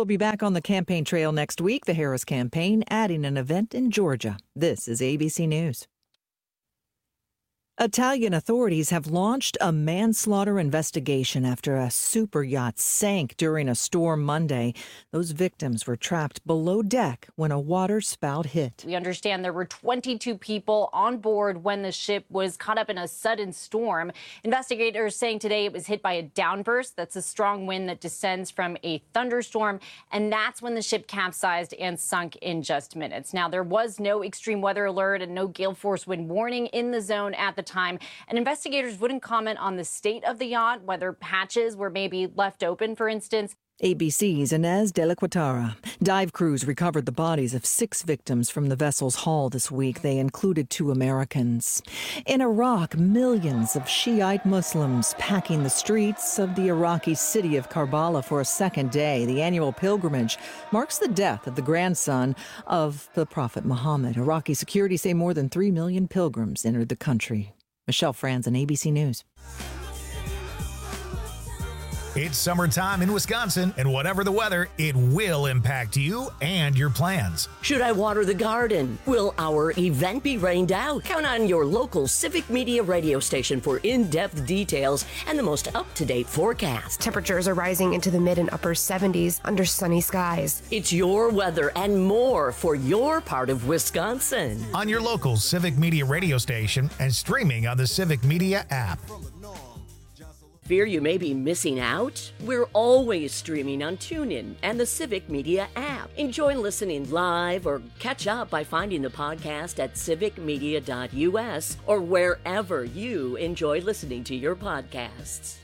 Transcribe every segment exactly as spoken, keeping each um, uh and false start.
will be back on the campaign trail next week. The Harris campaign adding an event in Georgia. This is A B C News. Italian authorities have launched a manslaughter investigation after a super yacht sank during a storm Monday. Those victims were trapped below deck when a water spout hit. We understand there were twenty-two people on board when the ship was caught up in a sudden storm. Investigators saying today it was hit by a downburst. That's a strong wind that descends from a thunderstorm, and that's when the ship capsized and sunk in just minutes. Now, there was no extreme weather alert and no gale force wind warning in the zone at the time, and investigators wouldn't comment on the state of the yacht, whether hatches were maybe left open, for instance. A B C's Inez de la Quatara. Dive crews recovered the bodies of six victims from the vessel's hull this week. They included two Americans. In Iraq, millions of Shiite Muslims packing the streets of the Iraqi city of Karbala for a second day. The annual pilgrimage marks the death of the grandson of the Prophet Muhammad. Iraqi security say more than three million pilgrims entered the country. Michelle Franzen, A B C News. It's summertime in Wisconsin, and whatever the weather, it will impact you and your plans. Should I water the garden? Will our event be rained out? Count on your local Civic Media radio station for in-depth details and the most up-to-date forecast. Temperatures are rising into the mid and upper seventies under sunny skies. It's your weather and more for your part of Wisconsin. On your local Civic Media radio station and streaming on the Civic Media app. Fear you may be missing out? We're always streaming on TuneIn and the Civic Media app. Enjoy listening live or catch up by finding the podcast at civic media dot u s or wherever you enjoy listening to your podcasts.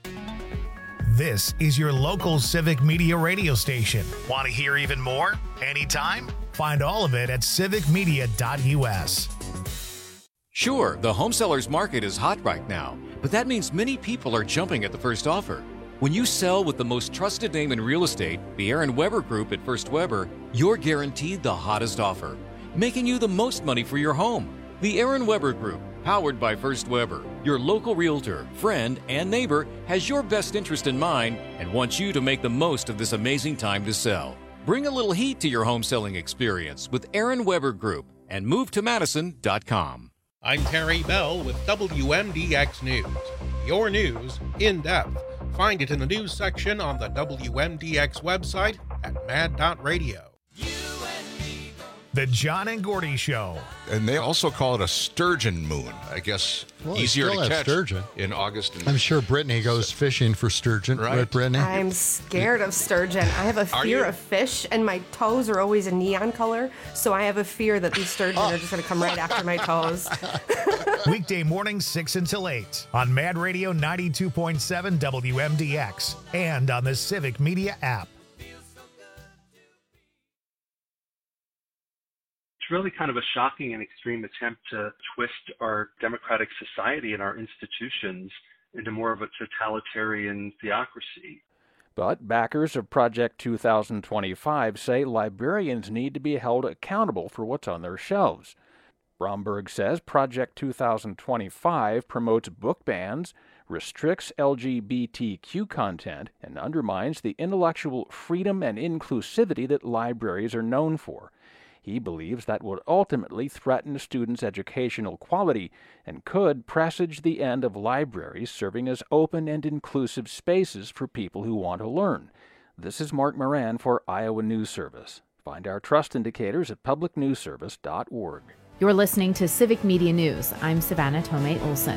This is your local Civic Media radio station. Want to hear even more? Anytime? Find all of it at civic media dot u s. Sure, the home seller's market is hot right now, but that means many people are jumping at the first offer. When you sell with the most trusted name in real estate, the Aaron Weber Group at First Weber, you're guaranteed the hottest offer, making you the most money for your home. The Aaron Weber Group, powered by First Weber, your local realtor, friend, and neighbor, has your best interest in mind and wants you to make the most of this amazing time to sell. Bring a little heat to your home selling experience with Aaron Weber Group and move to madison dot com. I'm Terry Bell with W M D X News. Your news in depth. Find it in the news section on the W M D X website at mad dot radio. The John and Gordy Show. And they also call it a sturgeon moon. I guess well, easier to catch sturgeon. in August. And I'm sure Brittany goes fishing for sturgeon. Right, right Brittany? I'm scared of sturgeon. I have a fear of fish, and my toes are always a neon color, so I have a fear that these sturgeon are just going to come right after my toes. Weekday mornings six until eight on Mad Radio ninety-two point seven W M D X and on the Civic Media app. It's really kind of a shocking and extreme attempt to twist our democratic society and our institutions into more of a totalitarian theocracy. But backers of Project two thousand twenty-five say librarians need to be held accountable for what's on their shelves. Bromberg says Project two thousand twenty-five promotes book bans, restricts L G B T Q content, and undermines the intellectual freedom and inclusivity that libraries are known for. He believes that would ultimately threaten students' educational quality and could presage the end of libraries serving as open and inclusive spaces for people who want to learn. This is Mark Moran for Iowa News Service. Find our trust indicators at public news service dot org. You're listening to Civic Media News. I'm Savannah Tomei Olson.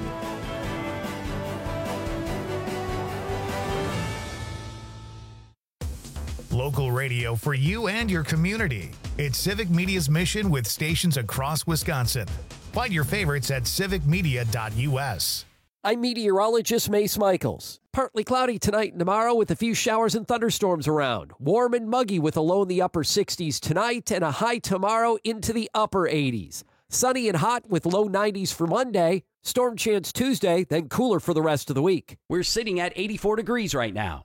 Local radio for you and your community. It's Civic Media's mission with stations across Wisconsin. Find your favorites at civic media dot u s. I'm meteorologist Mace Michaels. Partly cloudy tonight and tomorrow with a few showers and thunderstorms around. Warm and muggy with a low in the upper sixties tonight and a high tomorrow into the upper eighties. Sunny and hot with low nineties for Monday. Storm chance Tuesday, then cooler for the rest of the week. We're sitting at eighty-four degrees right now.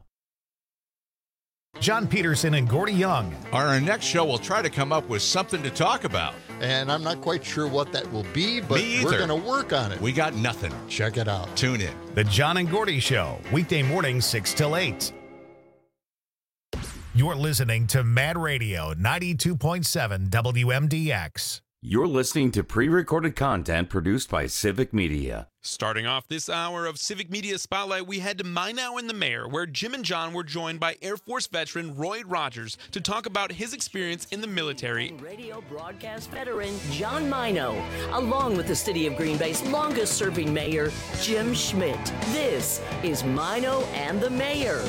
John Peterson and Gordy Young. On our next show, we'll try to come up with something to talk about. And I'm not quite sure what that will be, but Me we're either. going to work on it. We got nothing. Check it out. Tune in. The John and Gordy Show, weekday mornings six till eight. You're listening to Mad Radio ninety-two point seven W M D X. You're listening to pre-recorded content produced by Civic Media. Starting off this hour of Civic Media Spotlight, we head to Minot and the Mayor, where Jim and John were joined by Air Force veteran Roy Rogers to talk about his experience in the military. Radio broadcast veteran John Minot, along with the City of Green Bay's longest-serving mayor, Jim Schmidt. This is Minot and the Mayor.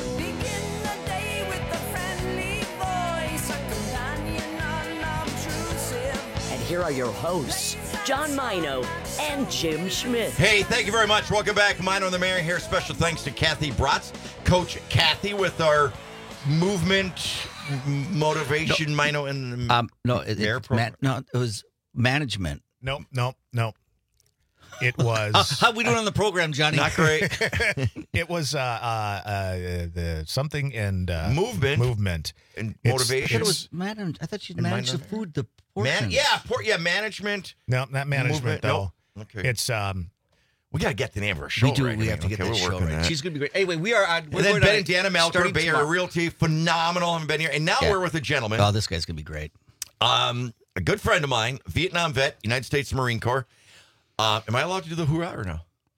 Here are your hosts, John Minot and Jim Schmidt. Hey, thank you very much. Welcome back. Minot and the Mayor here. Special thanks to Kathy Bratz, Coach Kathy, with our movement motivation. No, Minot and the um, no, it, Mayor it, program. Man, no, it was management. Nope, nope, nope. It was. Uh, how we doing on the program, Johnny? Not great. It was uh, uh, uh, the something and uh, movement, movement and it's, motivation. I thought it was man. I thought she'd manage the food. The Man, yeah, por- yeah, management. No, not management movement, though. No. Okay, it's um. We gotta get the name of our show. We do. Right we now. have to get okay, that we're show working right. that. She's gonna be great. Anyway, we are on. We're and then going Ben to, and Dana Malker, Bay Area Realty, phenomenal. Haven't been here, and now yeah. we're with a gentleman. Oh, this guy's gonna be great. Um, a good friend of mine, Vietnam vet, United States Marine Corps. Uh, am I allowed to do the hoorah or no?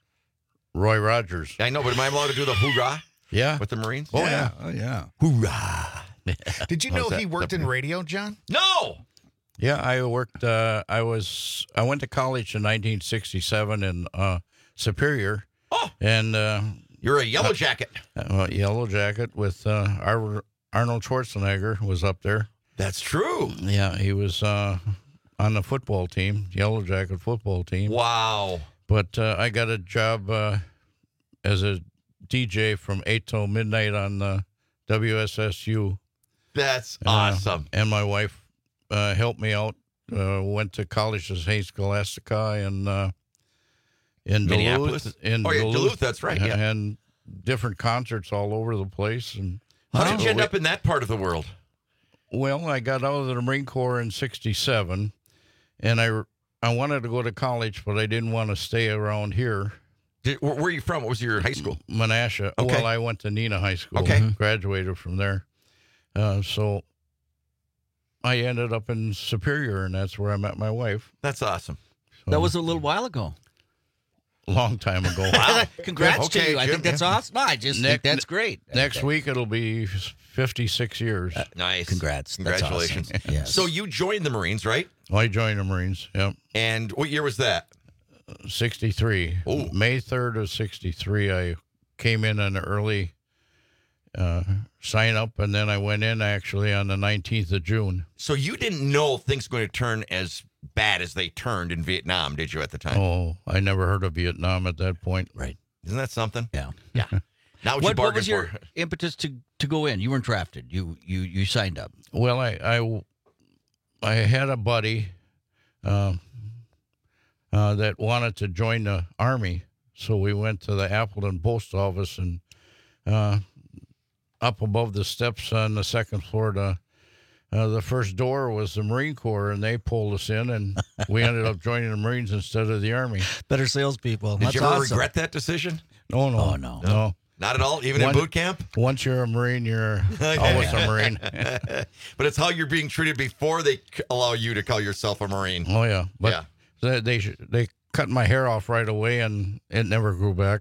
Roy Rogers. I know, but am I allowed to do the hoorah? Yeah. With the Marines? Oh, yeah. Oh, yeah. Hoorah. Did you know he worked in radio, John? No. Yeah, I worked, uh, I was, I went to college in nineteen sixty-seven in uh, Superior. Oh. And uh, you're a yellow jacket. Uh, well, yellow jacket with uh, Ar- Arnold Schwarzenegger was up there. That's true. Yeah, he was uh, on the football team, yellow jacket football team. Wow. But uh, I got a job uh, as a D J from eight till midnight on the W S S U. That's uh, awesome. And my wife uh, helped me out. Uh, went to college at Saint Scholastica in uh, in Minneapolis. Duluth. In oh yeah, Duluth, Duluth. That's right. Yeah. And different concerts all over the place. And how did you end up in that part of the world? Well, I got out of the Marine Corps in sixty-seven, and I I wanted to go to college, but I didn't want to stay around here. Did, where, where are you from? What was your high school? Menasha. Okay. Well, I went to Neenah High School. Okay. Graduated from there. Uh, so I ended up in Superior, and that's where I met my wife. That's awesome. So, That was a little while ago. long time ago. Wow. Congrats Okay, to you. I Jim, think that's yeah. awesome. No, I just Ne- think that's great. Next week it'll be fifty-six years. Uh, Nice. Congrats. That's Congratulations. awesome. Yes. So you joined the Marines, right? I joined the Marines. Yep. And what year was that? sixty-three. Oh. May third of sixty-three, I came in an early uh, sign up, and then I went in actually on the nineteenth of June. So you didn't know things were going to turn as bad as they turned in Vietnam, did you, at the time? Oh, I never heard of Vietnam at that point. Right. Isn't that something? Yeah. Yeah. Not what, you What, what bargained was your for. impetus to, to go in? You weren't drafted. You you you signed up. Well, I I, I had a buddy uh, uh, that wanted to join the Army, so we went to the Appleton Post Office, and uh, up above the steps on the second floor, the, uh, the first door was the Marine Corps, and they pulled us in, and we ended up joining the Marines instead of the Army. Better salespeople. Did That's you ever awesome. regret that decision? No, no, Oh, no. no. Not at all, even One- in boot camp? Once you're a Marine, you're always a Marine. But it's how you're being treated before they c- allow you to call yourself a Marine. Oh yeah, but Yeah. they they, sh- they cut my hair off right away, and it never grew back.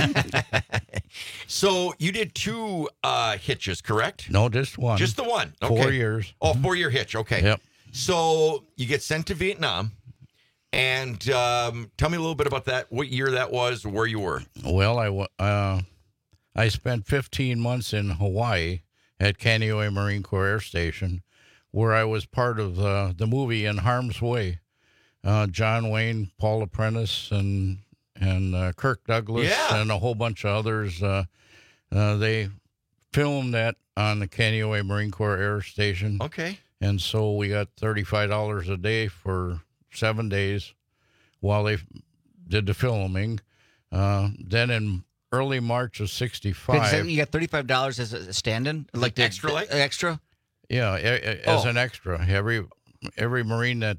So you did two uh, hitches, correct? No, just one. Just the one. Four Okay. years. Oh, four-year hitch. Okay. Yep. So you get sent to Vietnam, and um, tell me a little bit about that. What year that was, where you were. Well, I wa- uh, I spent fifteen months in Hawaii at Kaneohe Marine Corps Air Station, where I was part of uh, the movie In Harm's Way. Uh, John Wayne, Paul Apprentice, and and uh, Kirk Douglas, Yeah. and a whole bunch of others. Uh, uh, they filmed that on the Kaneohe Marine Corps Air Station. Okay. And so we got thirty-five dollars a day for seven days while they did the filming. Uh, then in early March of sixty-five. You got thirty-five dollars as a stand-in? Like the, Extra, like? the extra? Yeah, a- a- as Oh. an extra. Every every Marine that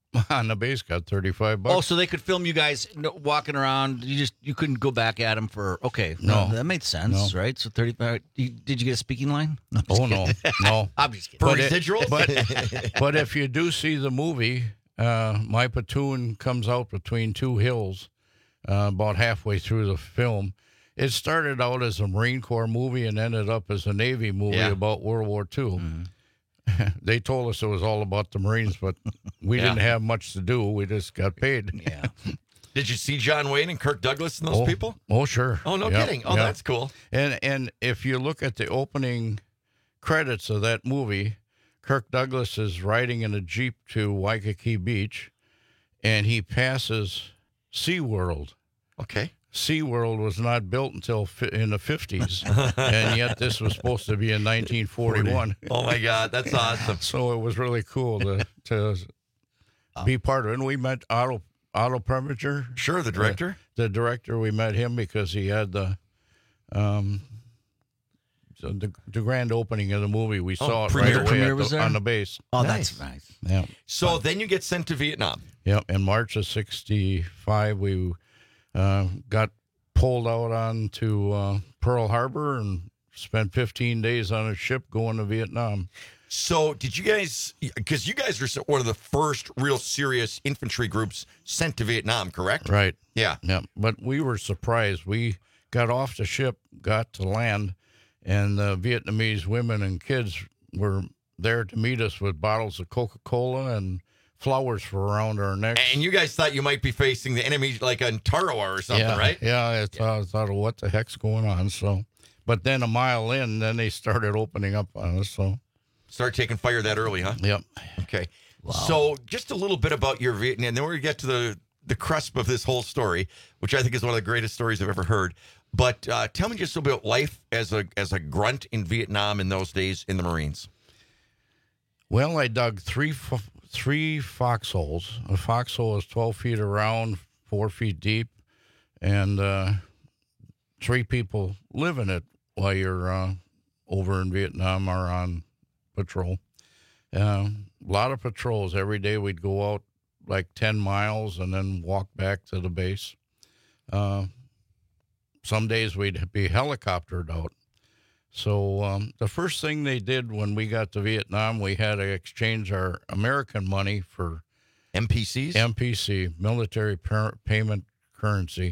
on the base got thirty-five bucks. Oh, so they could film you guys no, walking around. You just you couldn't go back at them for okay. No. no that made sense, No. right? So thirty-five. You, did you get a speaking line? No, I'm just Oh, no. kidding. No. I'm just kidding. For But it- residuals? But, but if you do see the movie, uh, my platoon comes out between two hills uh, about halfway through the film. It started out as a Marine Corps movie and ended up as a Navy movie Yeah. about World War Two. Mm-hmm. They told us it was all about the Marines, but we Yeah. didn't have much to do. We just got paid. Yeah. Did you see John Wayne and Kirk Douglas and those oh, people? Oh, sure. Oh, no Yeah, kidding. Oh, yeah. that's cool. And and if you look at the opening credits of that movie, Kirk Douglas is riding in a Jeep to Waikiki Beach, and he passes SeaWorld. Okay. SeaWorld was not built until fi- in the fifties, and yet this was supposed to be in nineteen forty-one. Oh, my God. That's awesome. So it was really cool to to be part of it. And we met Otto Otto Preminger. Sure, the director. The, the director, we met him because he had the um so the, the grand opening of the movie. We Oh, saw it premiere- right away premiere at was the, there? on the base. Oh, Nice. that's nice. Yeah. So then you get sent to Vietnam. Yeah. In March of sixty-five, we uh, got pulled out onto uh, Pearl Harbor and spent fifteen days on a ship going to Vietnam. So did you guys, because you guys are one of the first real serious infantry groups sent to Vietnam, correct? Right. Yeah. Yeah. But we were surprised. We got off the ship, got to land, and the Vietnamese women and kids were there to meet us with bottles of Coca-Cola and flowers for around our necks. And you guys thought you might be facing the enemy like on Tarawa or something, yeah, right? Yeah, I thought, I thought, what the heck's going on? So, but then a mile in, then they started opening up on us. So, Start taking fire that early, huh? yep. Okay. So just a little bit about your Vietnam. Then we're going to get to the, the cusp of this whole story, which I think is one of the greatest stories I've ever heard. But uh, tell me just a little bit about life as a as a grunt in Vietnam in those days in the Marines. Well, I dug three fo- three foxholes. A foxhole is twelve feet around, four feet deep, and uh, three people live in it while you're uh, over in Vietnam or on patrol. Uh, a lot of patrols. Every day we'd go out like ten miles and then walk back to the base. Uh, some days we'd be helicoptered out. So um, the first thing they did when we got to Vietnam, we had to exchange our American money for M P Cs? M P C, military par- payment currency.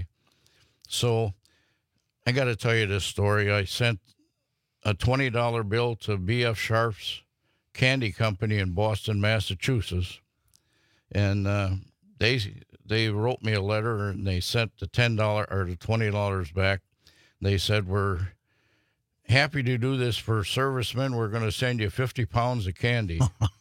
So I got to tell you this story. I sent a twenty dollar bill to B F Sharp's Candy Company in Boston, Massachusetts, and uh, they they wrote me a letter and they sent the ten dollar or the twenty dollars back. They said, we're happy to do this for servicemen. We're going to send you fifty pounds of candy.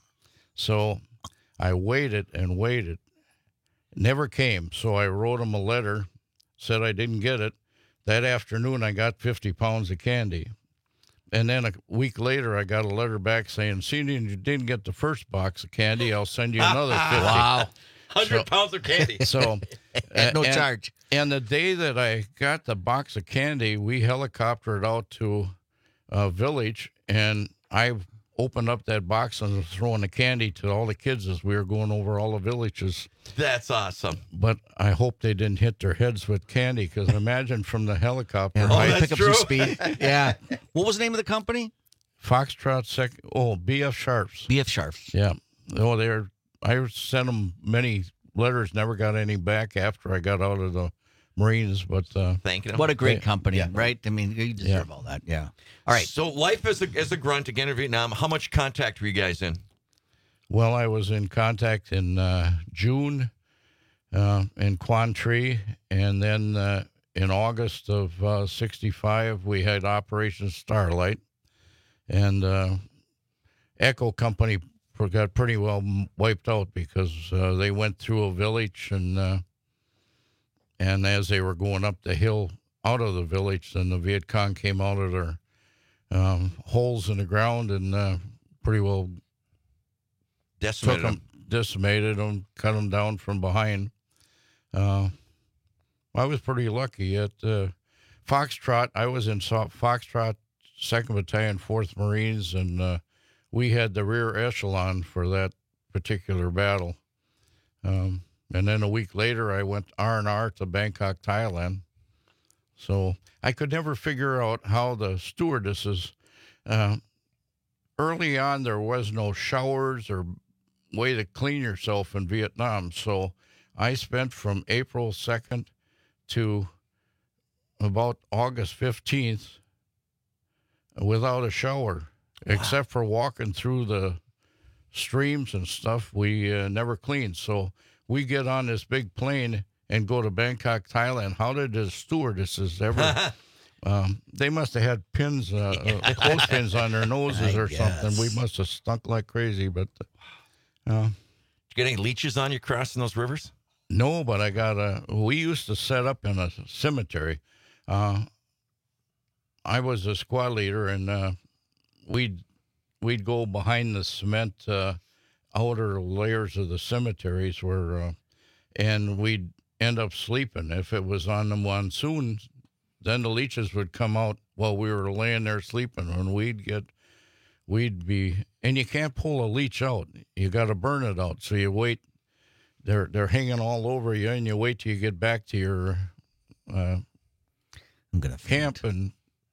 So I waited and waited. Never came. So I wrote them a letter, said I didn't get it. That afternoon, I got fifty pounds of candy. And then a week later, I got a letter back saying, seeing you didn't get the first box of candy, I'll send you another fifty. Wow. one hundred So- pounds of candy. So, At no and- charge. And the day that I got the box of candy, we helicoptered out to a village, and I opened up that box and was throwing the candy to all the kids as we were going over all the villages. That's awesome. But I hope they didn't hit their heads with candy, because imagine from the helicopter. Yeah, I that's pick up true. some speed. Yeah. What was the name of the company? Foxtrot sec. Oh, B F Sharps. B F Sharps. Yeah. Oh, they're. I sent them many letters, never got any back after I got out of the Marines. But uh, Thanking them. What a great Yeah. company, Yeah. right? I mean, you deserve Yeah. all that. Yeah. All right. So life as a as a grunt again in Vietnam. How much contact were you guys in? Well, I was in contact in uh, June uh, in Quan Tri, and then uh, in August of uh, sixty-five, we had Operation Starlight, and uh, Echo Company got pretty well wiped out because uh, they went through a village, and uh, and as they were going up the hill out of the village, then the Viet Cong came out of their um, holes in the ground and uh, pretty well Decimated took them, decimated them, cut them down from behind. Uh, I was pretty lucky at uh, Foxtrot. I was in so- Foxtrot, second Battalion, fourth Marines, and uh, we had the rear echelon for that particular battle. Um, and then a week later, I went R and R to Bangkok, Thailand. So I could never figure out how the stewardesses, uh, early on, there was no showers or way to clean yourself in Vietnam. So I spent from April second to about August fifteenth without a shower, wow. except for walking through the streams and stuff. We uh, never cleaned. So we get on this big plane and go to Bangkok, Thailand. How did the stewardesses ever... um, they must have had pins, uh, yeah. uh, clothespins on their noses I or guess. something. We must have stunk like crazy. But uh, did you get any leeches on you crossing those rivers? No, but I got a... We used to set up in a cemetery. Uh, I was a squad leader, and uh, we'd we'd go behind the cement uh, outer layers of the cemeteries where, uh, and we'd end up sleeping. If it was on the monsoon, then the leeches would come out while we were laying there sleeping, and we'd get, we'd be, and you can't pull a leech out. You got to burn it out. So you wait. They're they're hanging all over you, and you wait till you get back to your uh, I'm gonna camp and.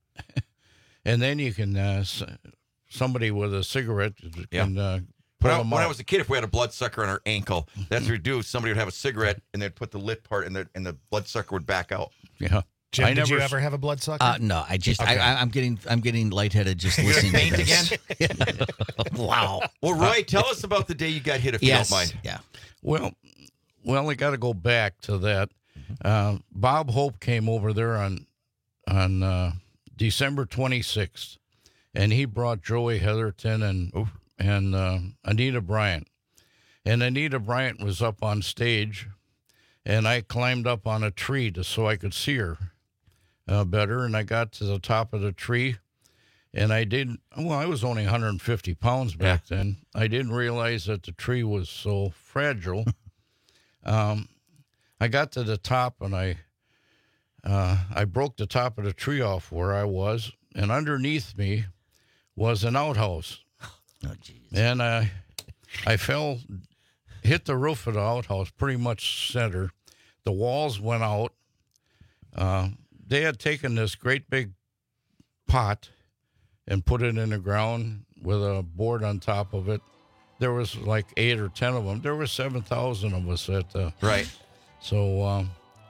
And then you can, uh, somebody with a cigarette can yeah. uh, when, I, when I was a kid, if we had a bloodsucker on our ankle, that's what we'd do. Somebody would have a cigarette, and they'd put the lit part, and the, and the bloodsucker would back out. Yeah. Jim, I did never, you ever have a bloodsucker? Uh, no, I just, okay. I, I'm getting I'm getting lightheaded just listening faint to this. again? Wow. Well, Roy, tell us about the day you got hit, if yes. you don't mind. Yeah. Well, well, I got to go back to that. Uh, Bob Hope came over there on, on, uh, December twenty-sixth, and he brought Joey Heatherton and Oof. and uh, Anita Bryant. And Anita Bryant was up on stage, and I climbed up on a tree to, so I could see her uh, better, and I got to the top of the tree, and I didn't, well, I was only one hundred fifty pounds back yeah. then. I didn't realize that the tree was so fragile. um, I got to the top, and I... Uh, I broke the top of the tree off where I was, and underneath me was an outhouse. Oh, jeez. And I, I fell, hit the roof of the outhouse, pretty much center. The walls went out. Uh, they had taken this great big pot and put it in the ground with a board on top of it. There was like eight or ten of them. There were seven thousand of us at the... Right. So... Um,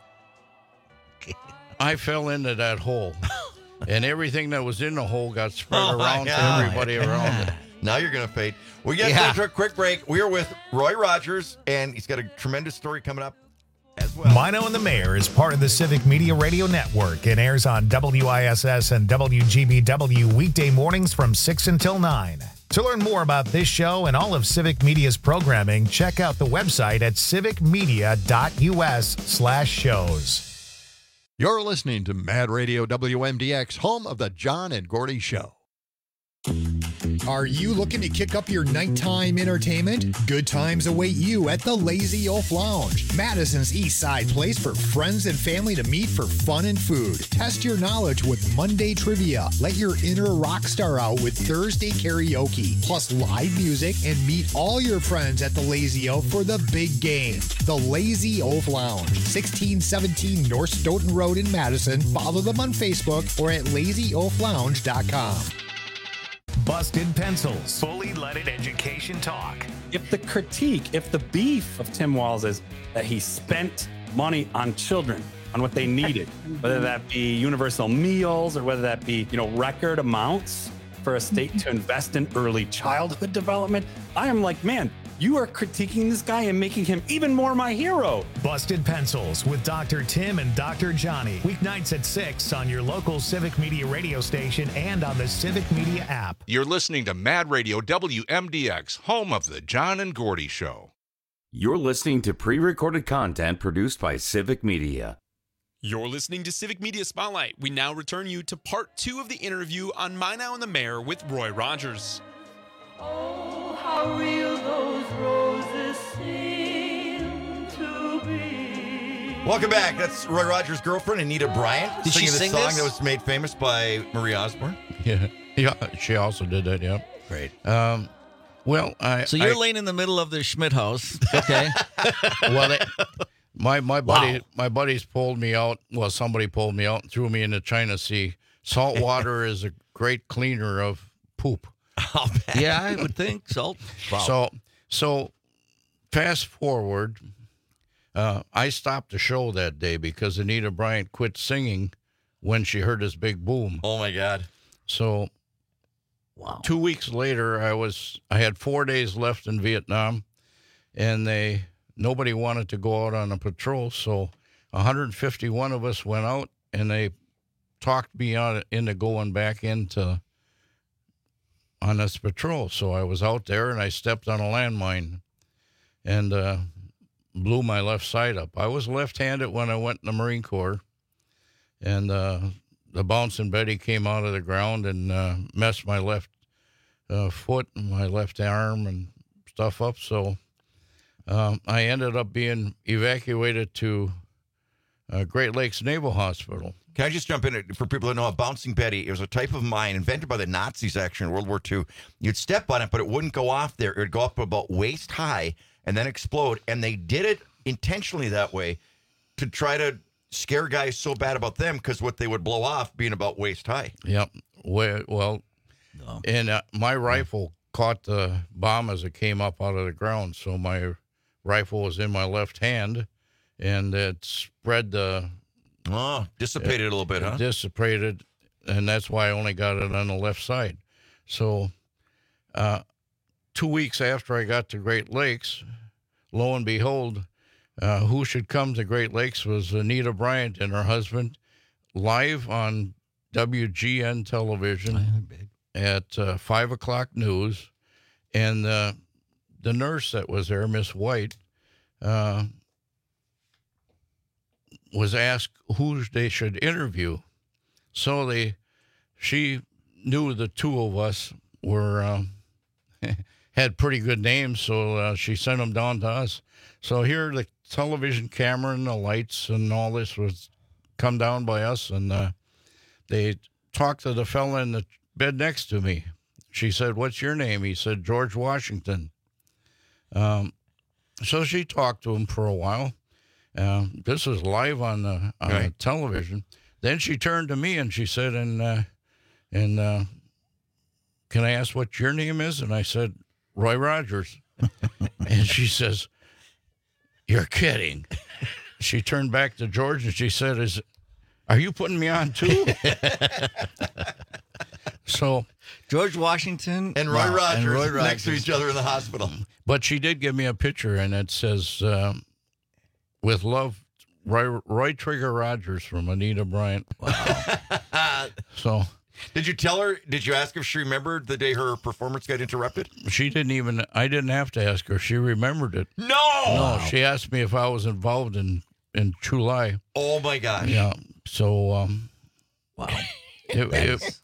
I fell into that hole, and everything that was in the hole got spread oh around to everybody around it. Now you're going to fade. We got yeah. to a quick break. We are with Roy Rogers, and he's got a tremendous story coming up as well. Mino and the Mayor is part of the Civic Media Radio Network and airs on W I S S and W G B W weekday mornings from six until nine. To learn more about this show and all of Civic Media's programming, check out the website at civicmedia.us slash shows. You're listening to Mad Radio W M D X, home of the John and Gordy Show. Are you looking to kick up your nighttime entertainment? Good times await you at the Lazy Oaf Lounge, Madison's East Side place for friends and family to meet for fun and food. Test your knowledge with Monday trivia. Let your inner rock star out with Thursday karaoke, plus live music, and meet all your friends at the Lazy Oaf for the big game. The Lazy Oaf Lounge, sixteen seventeen North Stoughton Road in Madison. Follow them on Facebook or at lazy oaf lounge dot com. Busted Pencils. Fully leaded education talk. If the critique, if the beef of Tim Walz is that he spent money on children, on what they needed, whether that be universal meals or whether that be, you know, record amounts for a state to invest in early childhood development, I am like, man, you are critiquing this guy and making him even more my hero. Busted Pencils with Doctor Tim and Doctor Johnny. Weeknights at six on your local Civic Media radio station and on the Civic Media app. You're listening to Mad Radio W M D X, home of the John and Gordy Show. You're listening to pre-recorded content produced by Civic Media. You're listening to Civic Media Spotlight. We now return you to part two of the interview on Mino and the Mayor with Roy Rogers. Oh, how real those roses seem to be. Welcome back. That's Roy Rogers' girlfriend, Anita Bryant, Did singing she the sing song this? that was made famous by Marie Osborne. Yeah, yeah, she also did that. Yeah, great. Um, Well, I So you're I, laying in the middle of the Schmidt house. Okay. well, they, my my buddy Wow. my buddies pulled me out. Well, somebody pulled me out and threw me in the China Sea. Salt water is a great cleaner of poop. Oh, man. Yeah, I would think so. Wow. So so fast forward, uh, I stopped the show that day because Anita Bryant quit singing when she heard this big boom. Oh my God! So wow. Two weeks later, I was I had four days left in Vietnam, and they nobody wanted to go out on a patrol, so one hundred fifty-one of us went out, and they talked me out into going back into on this patrol. So I was out there, and I stepped on a landmine, and uh, blew my left side up. I was left-handed when I went in the Marine Corps, and uh, the bouncing Betty came out of the ground and uh, messed my left uh, foot and my left arm and stuff up. So um, I ended up being evacuated to uh, Great Lakes Naval Hospital. Can I just jump in for people that know a bouncing Betty? It was a type of mine invented by the Nazis actually in World War Two. You'd step on it, but it wouldn't go off there. It would go up about waist high and then explode. And they did it intentionally that way to try to scare guys so bad about them because what they would blow off being about waist high. Yep. Well, well no. and uh, my rifle caught the bomb as it came up out of the ground. So my rifle was in my left hand, and it spread the... Oh, dissipated it, a little bit, huh? Dissipated, and that's why I only got it on the left side. So uh, two weeks after I got to Great Lakes, lo and behold, uh, who should come to Great Lakes was Anita Bryant and her husband, live on W G N television at uh, five o'clock news. And uh, the nurse that was there, Miss White, uh, was asked who they should interview. So they, she knew the two of us were, um, had pretty good names, so uh, she sent them down to us. So here the television camera and the lights and all this was come down by us, and uh, they talked to the fella in the bed next to me. She said, "What's your name?" He said, "George Washington." Um, so she talked to him for a while. Uh, this was live on the, on right. the television. Then she turned to me and she said, and, uh, and uh, can I ask what your name is? And I said, Roy Rogers. And she says, "You're kidding." She turned back to George and she said, "Is are you putting me on too?" So George Washington and Roy, wow, Rogers, and Roy Rogers next to each other in the hospital. But she did give me a picture, and it says, um, "With love, Roy, Roy Trigger Rogers from Anita Bryant." Wow. So, did you tell her? Did you ask if she remembered the day her performance got interrupted? She didn't even. I didn't have to ask her. She remembered it. No. No. Wow. She asked me if I was involved in in July. Oh my gosh. Yeah. So, um, wow. It, it,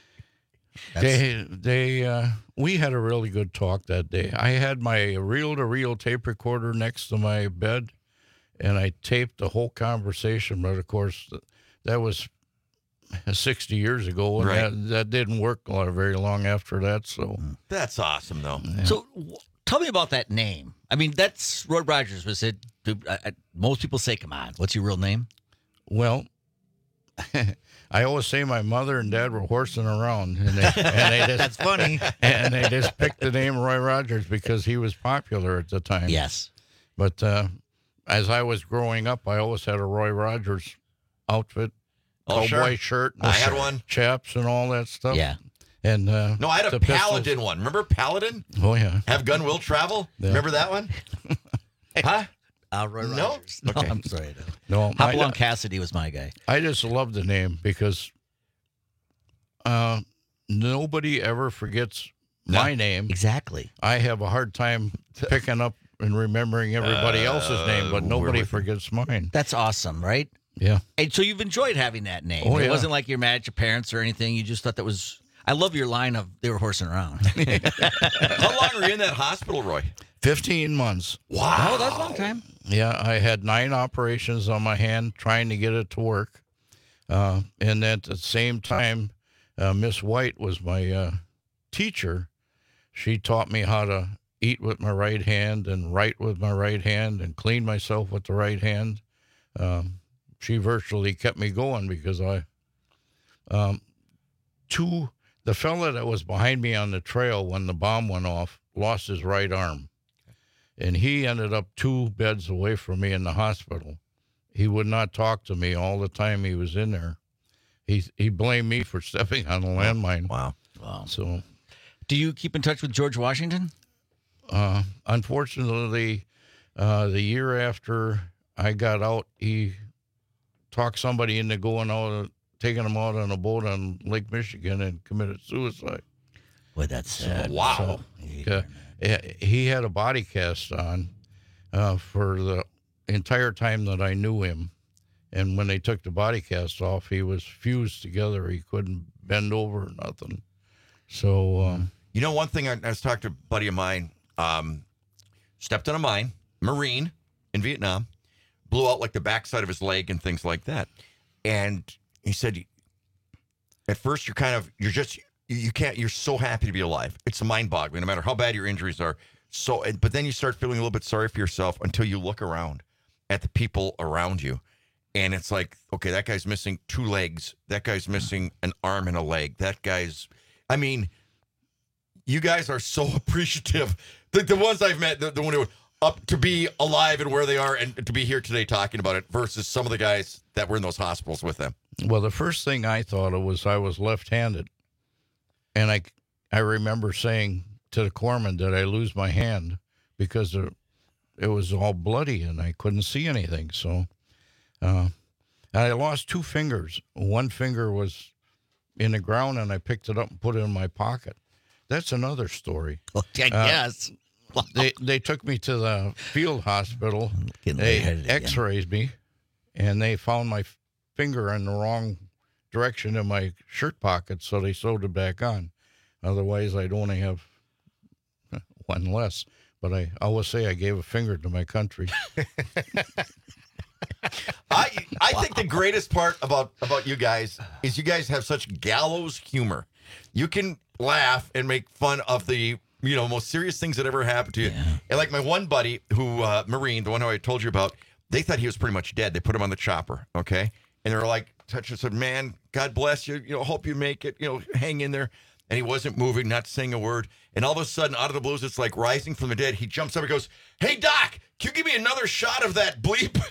they they uh, we had a really good talk that day. I had my reel-to-reel tape recorder next to my bed, and I taped the whole conversation. But of course, that was sixty years ago, and Right. that, that didn't work a lot, very long after that. So That's awesome, though. yeah. So w- tell me about that name. I mean, that's Roy Rogers. Was it? I, I, most people say, "Come on, what's your real name?" Well, I always say my mother and dad were horsing around, and they, and they just, That's funny. and they just picked the name Roy Rogers because he was popular at the time. Yes. But uh, as I was growing up, I always had a Roy Rogers outfit, Oh, cowboy sure. shirt, I had one. chaps, and all that stuff. Yeah. And uh, No, I had a the pistols. Paladin one. Remember Paladin? Oh yeah. Have gun will travel. Yeah. Remember that one? Huh? Uh, Roy No? Rogers. No, Okay. I'm sorry. No, Hopalong I, Cassidy was my guy. I just love the name because uh, nobody ever forgets my name. Exactly. I have a hard time picking up and remembering everybody Uh, else's name, but we're nobody with you. forgets mine. That's awesome, right? Yeah. And so you've enjoyed having that name. Oh, it yeah. wasn't like you're mad at your parents or anything. You just thought that was. I love your line of they were horsing around. How long were you in that hospital, Roy? Fifteen months. Wow. Oh, that's a long time. Yeah, I had nine operations on my hand trying to get it to work. Uh, and at the same time, uh, Miss White was my uh, teacher. she taught me how to eat with my right hand and write with my right hand and clean myself with the right hand. Um, she virtually kept me going because I, um, two, the fella that was behind me on the trail when the bomb went off lost his right arm. And he ended up two beds away from me in the hospital. He would not talk to me all the time he was in there. He he blamed me for stepping on a landmine. Wow. Wow. So, do you keep in touch with George Washington? Uh, unfortunately, uh, the year after I got out, he talked somebody into going out, taking him out on a boat on Lake Michigan and committed suicide. Boy, that's sad. So, wow. So, uh, he had a body cast on uh, for the entire time that I knew him. And when they took the body cast off, he was fused together. He couldn't bend over or nothing. So, um, you know, one thing I, I was talking to a buddy of mine, um, stepped on a mine, Marine in Vietnam, blew out like the backside of his leg and things like that. And he said, at first you're kind of, you're just, you can't, you're so happy to be alive. It's mind boggling, no matter how bad your injuries are. So, but then you start feeling a little bit sorry for yourself until you look around at the people around you. And it's like, okay, that guy's missing two legs. That guy's missing an arm and a leg. That guy's, I mean, you guys are so appreciative. The, the ones I've met, the, the one who up to be alive and where they are and to be here today talking about it versus some of the guys that were in those hospitals with them. Well, the first thing I thought of was I was left-handed. And I, I remember saying to the corpsman, did I lose my hand? Because it, it was all bloody and I couldn't see anything. So uh, I lost two fingers. One finger was in the ground and I picked it up and put it in my pocket. That's another story. Well, I guess. Uh, they they took me to the field hospital. They x-rays me, and they found my finger in the wrong direction in my shirt pocket, so they sewed it back on. Otherwise, I'd only have one less. But I always say I gave a finger to my country. I I think the greatest part about, about you guys is you guys have such gallows humor. You can laugh and make fun of the, you know, most serious things that ever happened to you. Yeah. And like my one buddy who, uh, Marine, the one who I told you about, they thought he was pretty much dead. They put him on the chopper, okay? And they were like, touched and said, man, God bless you. You know, hope you make it. You know, hang in there. And he wasn't moving, not saying a word. And all of a sudden, out of the blues, it's like rising from the dead. He jumps up and goes, hey, Doc, can you give me another shot of that bleep?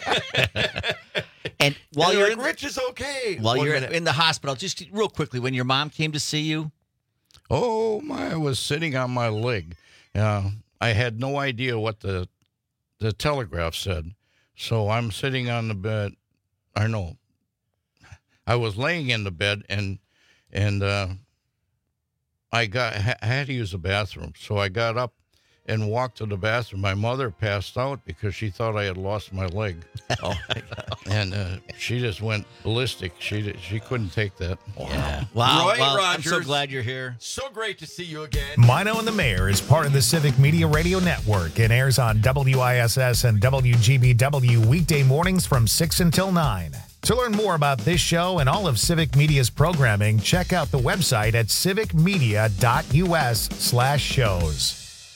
And while and you're like, in, Rich is okay. While One you're minute. in the hospital, just real quickly, when your mom came to see you, Oh, my, I was sitting on my leg. Uh, I had no idea what the the telegraph said. So I'm sitting on the bed. I know. I was laying in the bed, and and uh, I got I had to use the bathroom. So I got up and walked to the bathroom. My mother passed out because she thought I had lost my leg. Oh, my God. And uh, she just went ballistic. She she couldn't take that. Yeah. Wow. Roy well, Rogers, I'm so glad you're here. So great to see you again. Mino and the Mayor is part of the Civic Media Radio Network and airs on W I S S and W G B W weekday mornings from six until nine. To learn more about this show and all of Civic Media's programming, check out the website at civicmedia.us slash shows.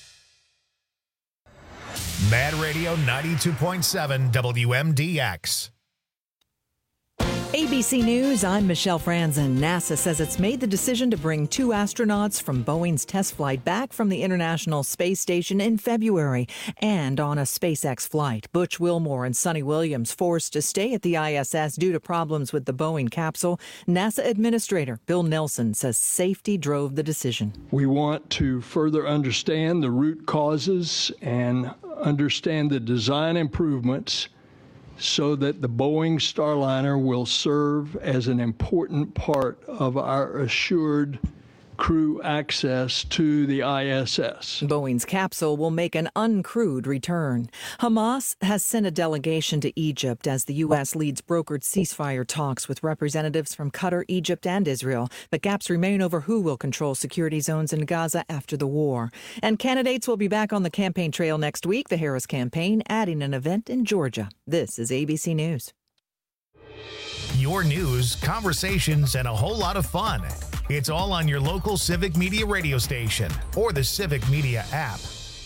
Mad Radio ninety-two point seven W M D X. A B C News, I'm Michelle Franzen. NASA says it's made the decision to bring two astronauts from Boeing's test flight back from the International Space Station in February and on a SpaceX flight. Butch Wilmore and Sonny Williams forced to stay at the I S S due to problems with the Boeing capsule. NASA Administrator Bill Nelson says safety drove the decision. We want to further understand the root causes and understand the design improvements so that the Boeing Starliner will serve as an important part of our assured crew access to the I S S. Boeing's capsule will make an uncrewed return. Hamas has sent a delegation to Egypt as the U S leads brokered ceasefire talks with representatives from Qatar, Egypt, and Israel. But gaps remain over who will control security zones in Gaza after the war. And candidates will be back on the campaign trail next week. The Harris campaign adding an event in Georgia. This is A B C News. Your news, conversations, and a whole lot of fun. It's all on your local Civic Media radio station or the Civic Media app.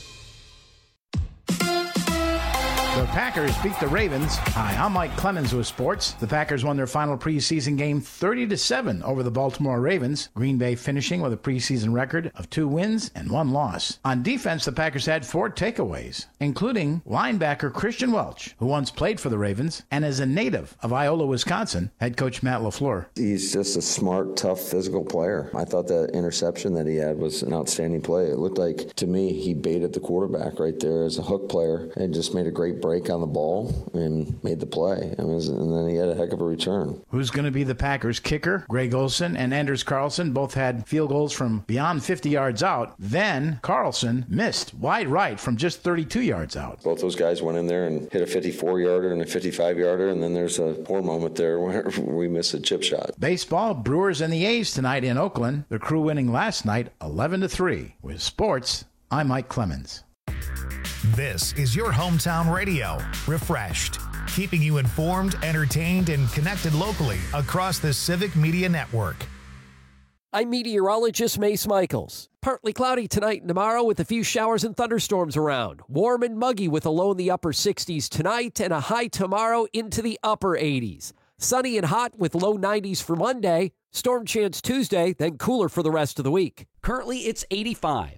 The Packers beat the Ravens. Hi, I'm Mike Clemens with sports. The Packers won their final preseason game thirty to seven over the Baltimore Ravens. Green Bay finishing with a preseason record of two wins and one loss. On defense, the Packers had four takeaways, including linebacker Christian Welch, who once played for the Ravens and is a native of Iola, Wisconsin. Head coach Matt LaFleur. He's just a smart, tough, physical player. I thought that interception that he had was an outstanding play. It looked like, to me, he baited the quarterback right there as a hook player and just made a great break on the ball and made the play. And, was, and then he had a heck of a return. Who's going to be the Packers kicker? Greg Olson and Anders Carlson both had field goals from beyond fifty yards out. Then Carlson missed wide right from just thirty-two yards out. Both those guys went in there and hit a fifty-four-yarder and a fifty-five-yarder, and then there's a poor moment there where we missed a chip shot. Baseball, Brewers and the A's tonight in Oakland. The Crew winning last night eleven to three. With sports, I'm Mike Clemens. This is your hometown radio, refreshed, keeping you informed, entertained, and connected locally across the Civic Media Network. I'm meteorologist Mace Michaels. Partly cloudy tonight and tomorrow with a few showers and thunderstorms around. Warm and muggy with a low in the upper sixties tonight and a high tomorrow into the upper eighties. Sunny and hot with low nineties for Monday. Storm chance Tuesday, then cooler for the rest of the week. Currently, it's eighty-five.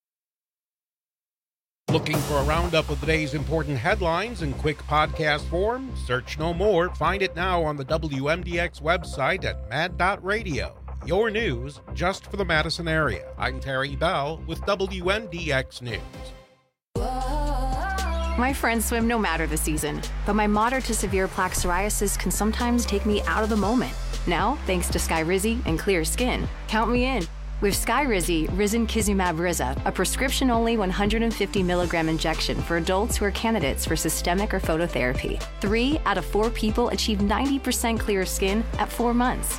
Looking for a roundup of the day's important headlines in quick podcast form? Search no more. Find it now on the W M D X website at mad dot radio. Your news just for the Madison area. I'm Terry Bell with W M D X News. My friends swim no matter the season, but my moderate to severe plaque psoriasis can sometimes take me out of the moment. Now, thanks to Skyrizi and clear skin, count me in. With Skyrizi, Risankizumab Riza, a prescription-only one hundred fifty milligram injection for adults who are candidates for systemic or phototherapy. Three out of four people achieve ninety percent clear skin at four months.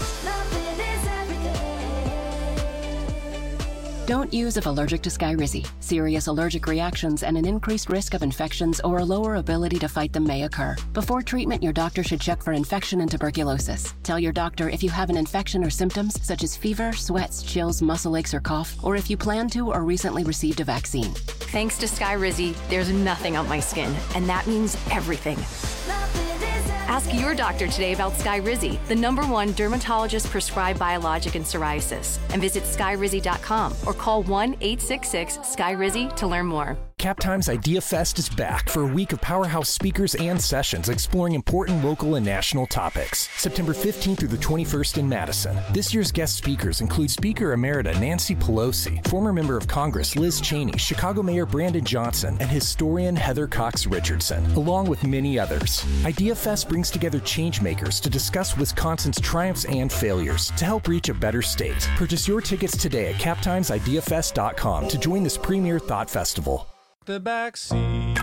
Don't use if allergic to Skyrizi. Serious allergic reactions and an increased risk of infections or a lower ability to fight them may occur. Before treatment, your doctor should check for infection and tuberculosis. Tell your doctor if you have an infection or symptoms such as fever, sweats, chills, muscle aches, or cough, or if you plan to or recently received a vaccine. Thanks to Skyrizi, there's nothing on my skin, and that means everything. Ask your doctor today about Skyrizi, the number one dermatologist-prescribed biologic in psoriasis, and visit skyrizi dot com or call one eight six six Skyrizi to learn more. Captime's Idea Fest is back for a week of powerhouse speakers and sessions exploring important local and national topics. September fifteenth through the twenty-first in Madison. This year's guest speakers include Speaker Emerita Nancy Pelosi, former member of Congress Liz Cheney, Chicago Mayor Brandon Johnson, and historian Heather Cox Richardson, along with many others. Idea Fest brings together changemakers to discuss Wisconsin's triumphs and failures to help reach a better state. Purchase your tickets today at captimes idea fest dot com to join this premier thought festival. The back seat.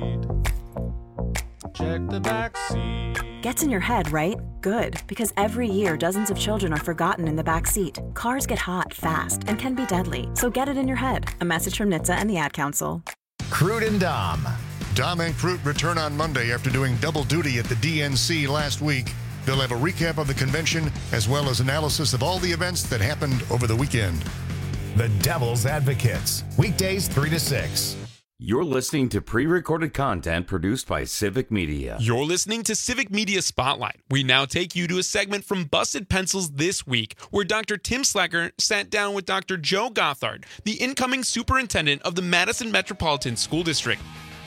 Check the back seat. Gets in your head, right? Good, because every year dozens of children are forgotten in the back seat. Cars get hot fast and can be deadly, so get it in your head. A message from N H T S A and the Ad Council. Crude and Dom. Dom and Crute return on Monday after doing double duty at the D N C last week. They'll have a recap of the convention as well as analysis of all the events that happened over the weekend. The Devil's Advocates, weekdays three to six. You're listening to pre-recorded content produced by Civic Media. You're listening to Civic Media Spotlight. We now take you to a segment from Busted Pencils This Week, where Doctor Tim Slacker sat down with Doctor Joe Gothard, the incoming superintendent of the Madison Metropolitan School District.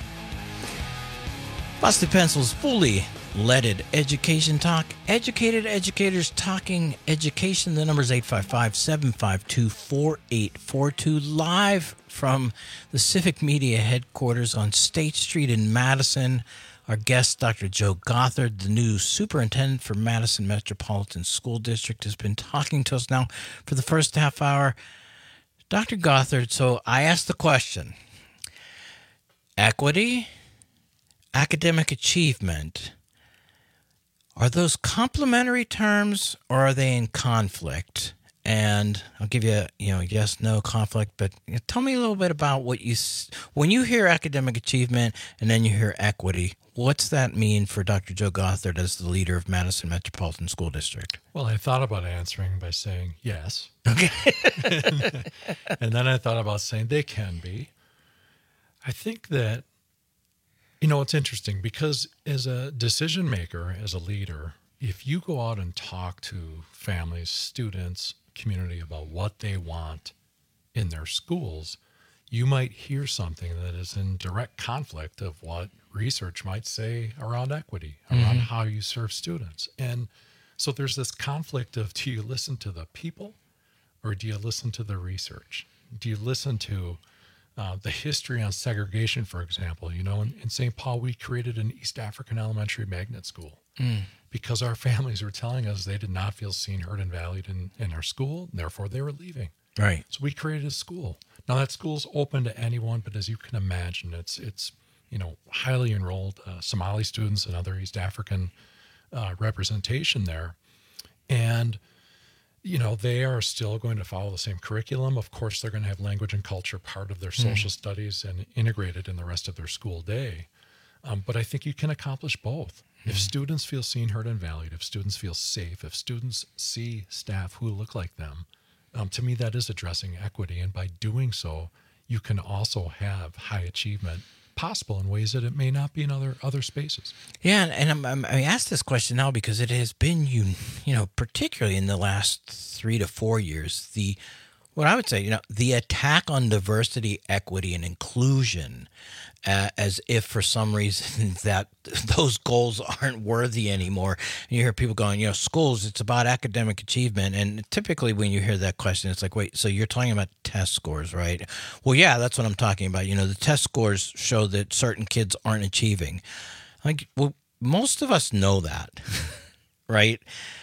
Busted Pencils fully leaded education talk. Educated educators talking education. The number is eight five five, seven five two, four eight four two. Live from the Civic Media headquarters on State Street in Madison. Our guest, Doctor Joe Gothard, the new superintendent for Madison Metropolitan School District, has been talking to us now for the first half hour. Doctor Gothard, so I asked the question, equity, academic achievement, are those complementary terms or are they in conflict? and I'll give you, a, you know, yes, no conflict. But you know, tell me a little bit about what you when you hear academic achievement and then you hear equity. What's that mean for Doctor Joe Gothard as the leader of Madison Metropolitan School District? Well, I thought about answering by saying yes. Okay. And then I thought about saying they can be. I think that, you know, it's interesting because as a decision maker, as a leader, if you go out and talk to families, students, community about what they want in their schools, you might hear something that is in direct conflict of what research might say around equity, around mm-hmm. how you serve students. And so there's this conflict of, do you listen to the people or do you listen to the research? Do you listen to uh, the history on segregation, for example? You know, in, in Saint Paul, we created an East African elementary magnet school mm. because our families were telling us they did not feel seen, heard, and valued in, in our school, and therefore they were leaving. Right. So we created a school. Now that school's open to anyone, but as you can imagine, it's it's you know highly enrolled uh, Somali students and other East African uh, representation there, and you know they are still going to follow the same curriculum. Of course, they're going to have language and culture part of their social mm. studies and integrated in the rest of their school day. Um, but I think you can accomplish both. Mm. If students feel seen, heard, and valued, if students feel safe, if students see staff who look like them. Um, to me, that is addressing equity. And by doing so, you can also have high achievement possible in ways that it may not be in other other spaces. Yeah, and, and I'm, I'm, I ask this question now because it has been, you, you know, particularly in the last three to four years, the what I would say, you know, the attack on diversity, equity, and inclusion, uh, as if for some reason that those goals aren't worthy anymore. And you hear people going, you know, schools, it's about academic achievement. And typically when you hear that question, it's like, wait, so you're talking about test scores, right? Well, yeah, that's what I'm talking about. You know, the test scores show that certain kids aren't achieving. Like, well, most of us know that, right?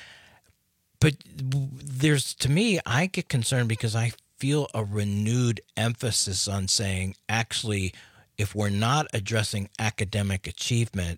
But there's, to me, I get concerned because I feel a renewed emphasis on saying, actually, if we're not addressing academic achievement,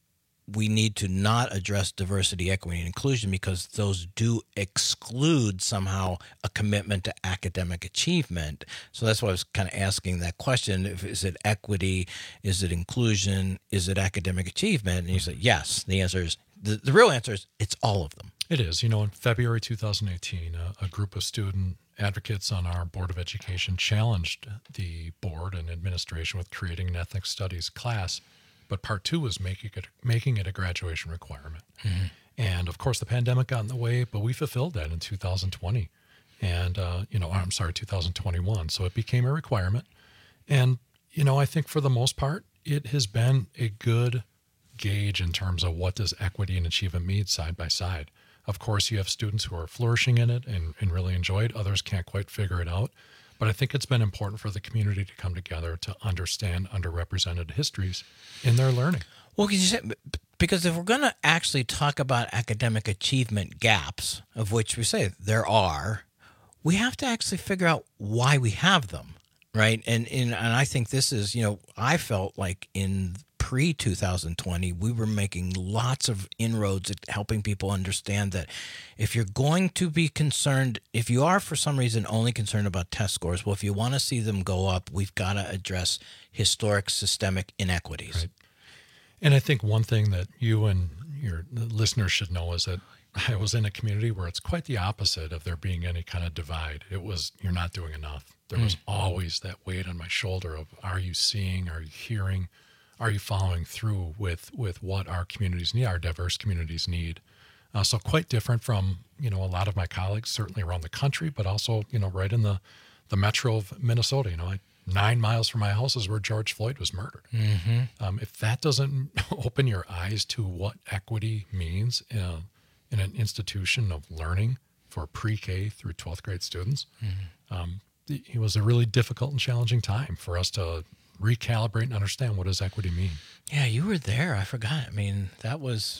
we need to not address diversity, equity, and inclusion because those do exclude somehow a commitment to academic achievement. So that's why I was kind of asking that question. If, is it equity? Is it inclusion? Is it academic achievement? And you say, yes. The answer is, the, the real answer is, it's all of them. It is. You know, in February two thousand eighteen, a, a group of student advocates on our Board of Education challenged the board and administration with creating an ethnic studies class, but part two was making it, making it a graduation requirement. Mm-hmm. And of course, the pandemic got in the way, but we fulfilled that in two thousand twenty. And, uh, you know, I'm sorry, two thousand twenty-one. So it became a requirement. And, you know, I think for the most part, it has been a good gauge in terms of what does equity and achievement mean side by side. Of course, you have students who are flourishing in it and, and really enjoy it. Others can't quite figure it out. But I think it's been important for the community to come together to understand underrepresented histories in their learning. Well, you say, because if we're going to actually talk about academic achievement gaps, of which we say there are, we have to actually figure out why we have them, right? And and, and I think this is, you know, I felt like in pre two thousand twenty, we were making lots of inroads at helping people understand that if you're going to be concerned, if you are for some reason only concerned about test scores, well, if you want to see them go up, we've got to address historic systemic inequities. Right. And I think one thing that you and your listeners should know is that I was in a community where it's quite the opposite of there being any kind of divide. It was, you're not doing enough. There was mm. always that weight on my shoulder of, are you seeing, are you hearing? Are you following through with, with what our communities need, our diverse communities need? Uh, so quite different from, you know, a lot of my colleagues, certainly around the country, but also, you know, right in the, the metro of Minnesota. You know, I, nine miles from my house is where George Floyd was murdered. Mm-hmm. Um, if that doesn't open your eyes to what equity means in, a, in an institution of learning for pre-K through twelfth grade students, mm-hmm. um, it was a really difficult and challenging time for us to recalibrate and understand what does equity mean. Yeah, you were there. I forgot. I mean, that was,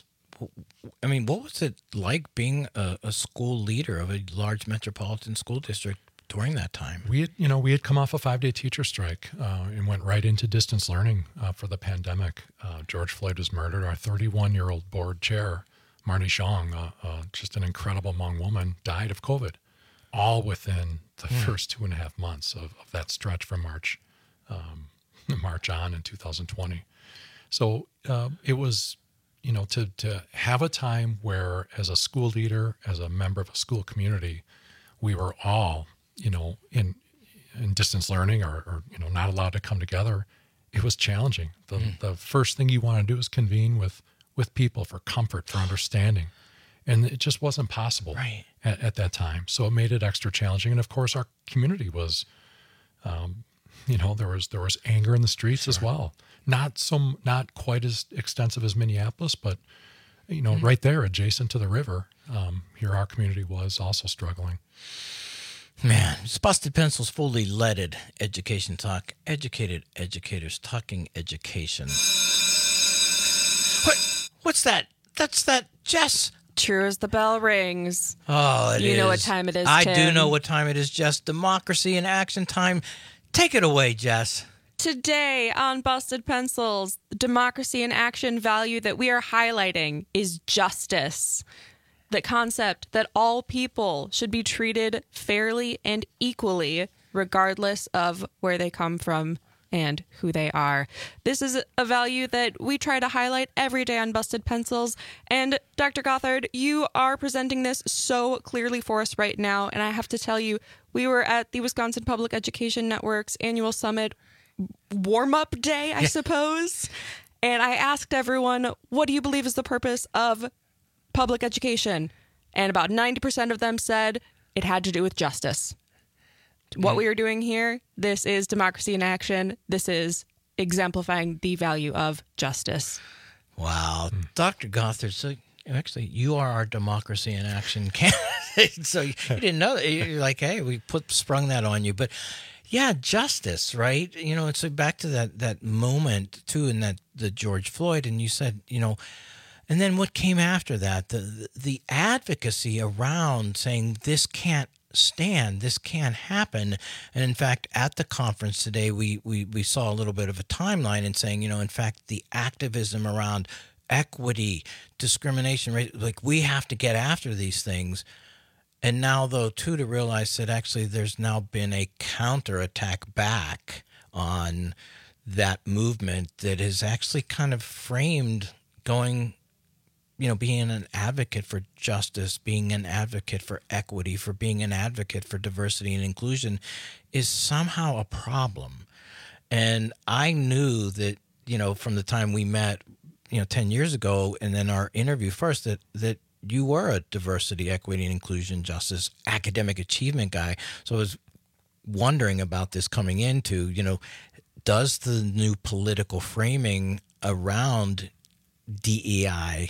I mean, what was it like being a, a school leader of a large metropolitan school district during that time? We had, you know, we had come off a five-day teacher strike uh, and went right into distance learning uh, for the pandemic. Uh, George Floyd was murdered. Our thirty-one-year-old board chair, Marty Zhang, uh, uh, just an incredible Hmong woman, died of COVID. all within the Mm. first two and a half months of, of that stretch from March, um, March on in two thousand twenty. So uh, it was, you know, to to have a time where, as a school leader, as a member of a school community, we were all, you know, in in distance learning or, or you know, not allowed to come together. It was challenging. The Mm. the first thing you want to do is convene with with people for comfort, for understanding. And it just wasn't possible right. at, at that time. So it made it extra challenging. And of course, our community was, um, you know, there was there was anger in the streets sure. as well. Not some, not quite as extensive as Minneapolis, but you know, mm-hmm. right there, adjacent to the river, um, here our community was also struggling. Man, it's Busted Pencils, fully leaded education talk. Educated educators talking education. What? What's that? That's that Jess. True as the bell rings. Oh, it you is. know what time it is, I Tim. do know what time it is, Jess. Democracy in action time. Take it away, Jess. Today on Busted Pencils, the democracy in action value that we are highlighting is justice. The concept that all people should be treated fairly and equally, regardless of where they come from and who they are. This is a value that we try to highlight every day on Busted Pencils. And Doctor Gothard, you are presenting this so clearly for us right now. And I have to tell you, we were at the Wisconsin Public Education Network's annual summit warm-up day, I yeah. suppose. And I asked everyone, what do you believe is the purpose of public education? And about ninety percent of them said it had to do with justice. What we are doing here, this is democracy in action. This is exemplifying the value of justice. Wow. Mm. Doctor Gothard, so actually, you are our democracy in action candidate. So you, you didn't know that. You're like, hey, we put sprung that on you. But yeah, justice, right? You know, it's back to that that moment, too, in that the George Floyd. And you said, you know, and then what came after that? The, the advocacy around saying this can't stand, this can't happen. And in fact, at the conference today, we, we we saw a little bit of a timeline in saying, you know, in fact, the activism around equity, discrimination, right? Like, we have to get after these things. And now, though, too, to realize that actually there's now been a counterattack back on that movement that is actually kind of framed going, you know, being an advocate for justice, being an advocate for equity, for being an advocate for diversity and inclusion is somehow a problem. And I knew that, you know, from the time we met, you know, ten years ago, and then our interview first, that, that you were a diversity, equity, and inclusion, justice, academic achievement guy. So I was wondering about this coming into, you know, does the new political framing around D E I,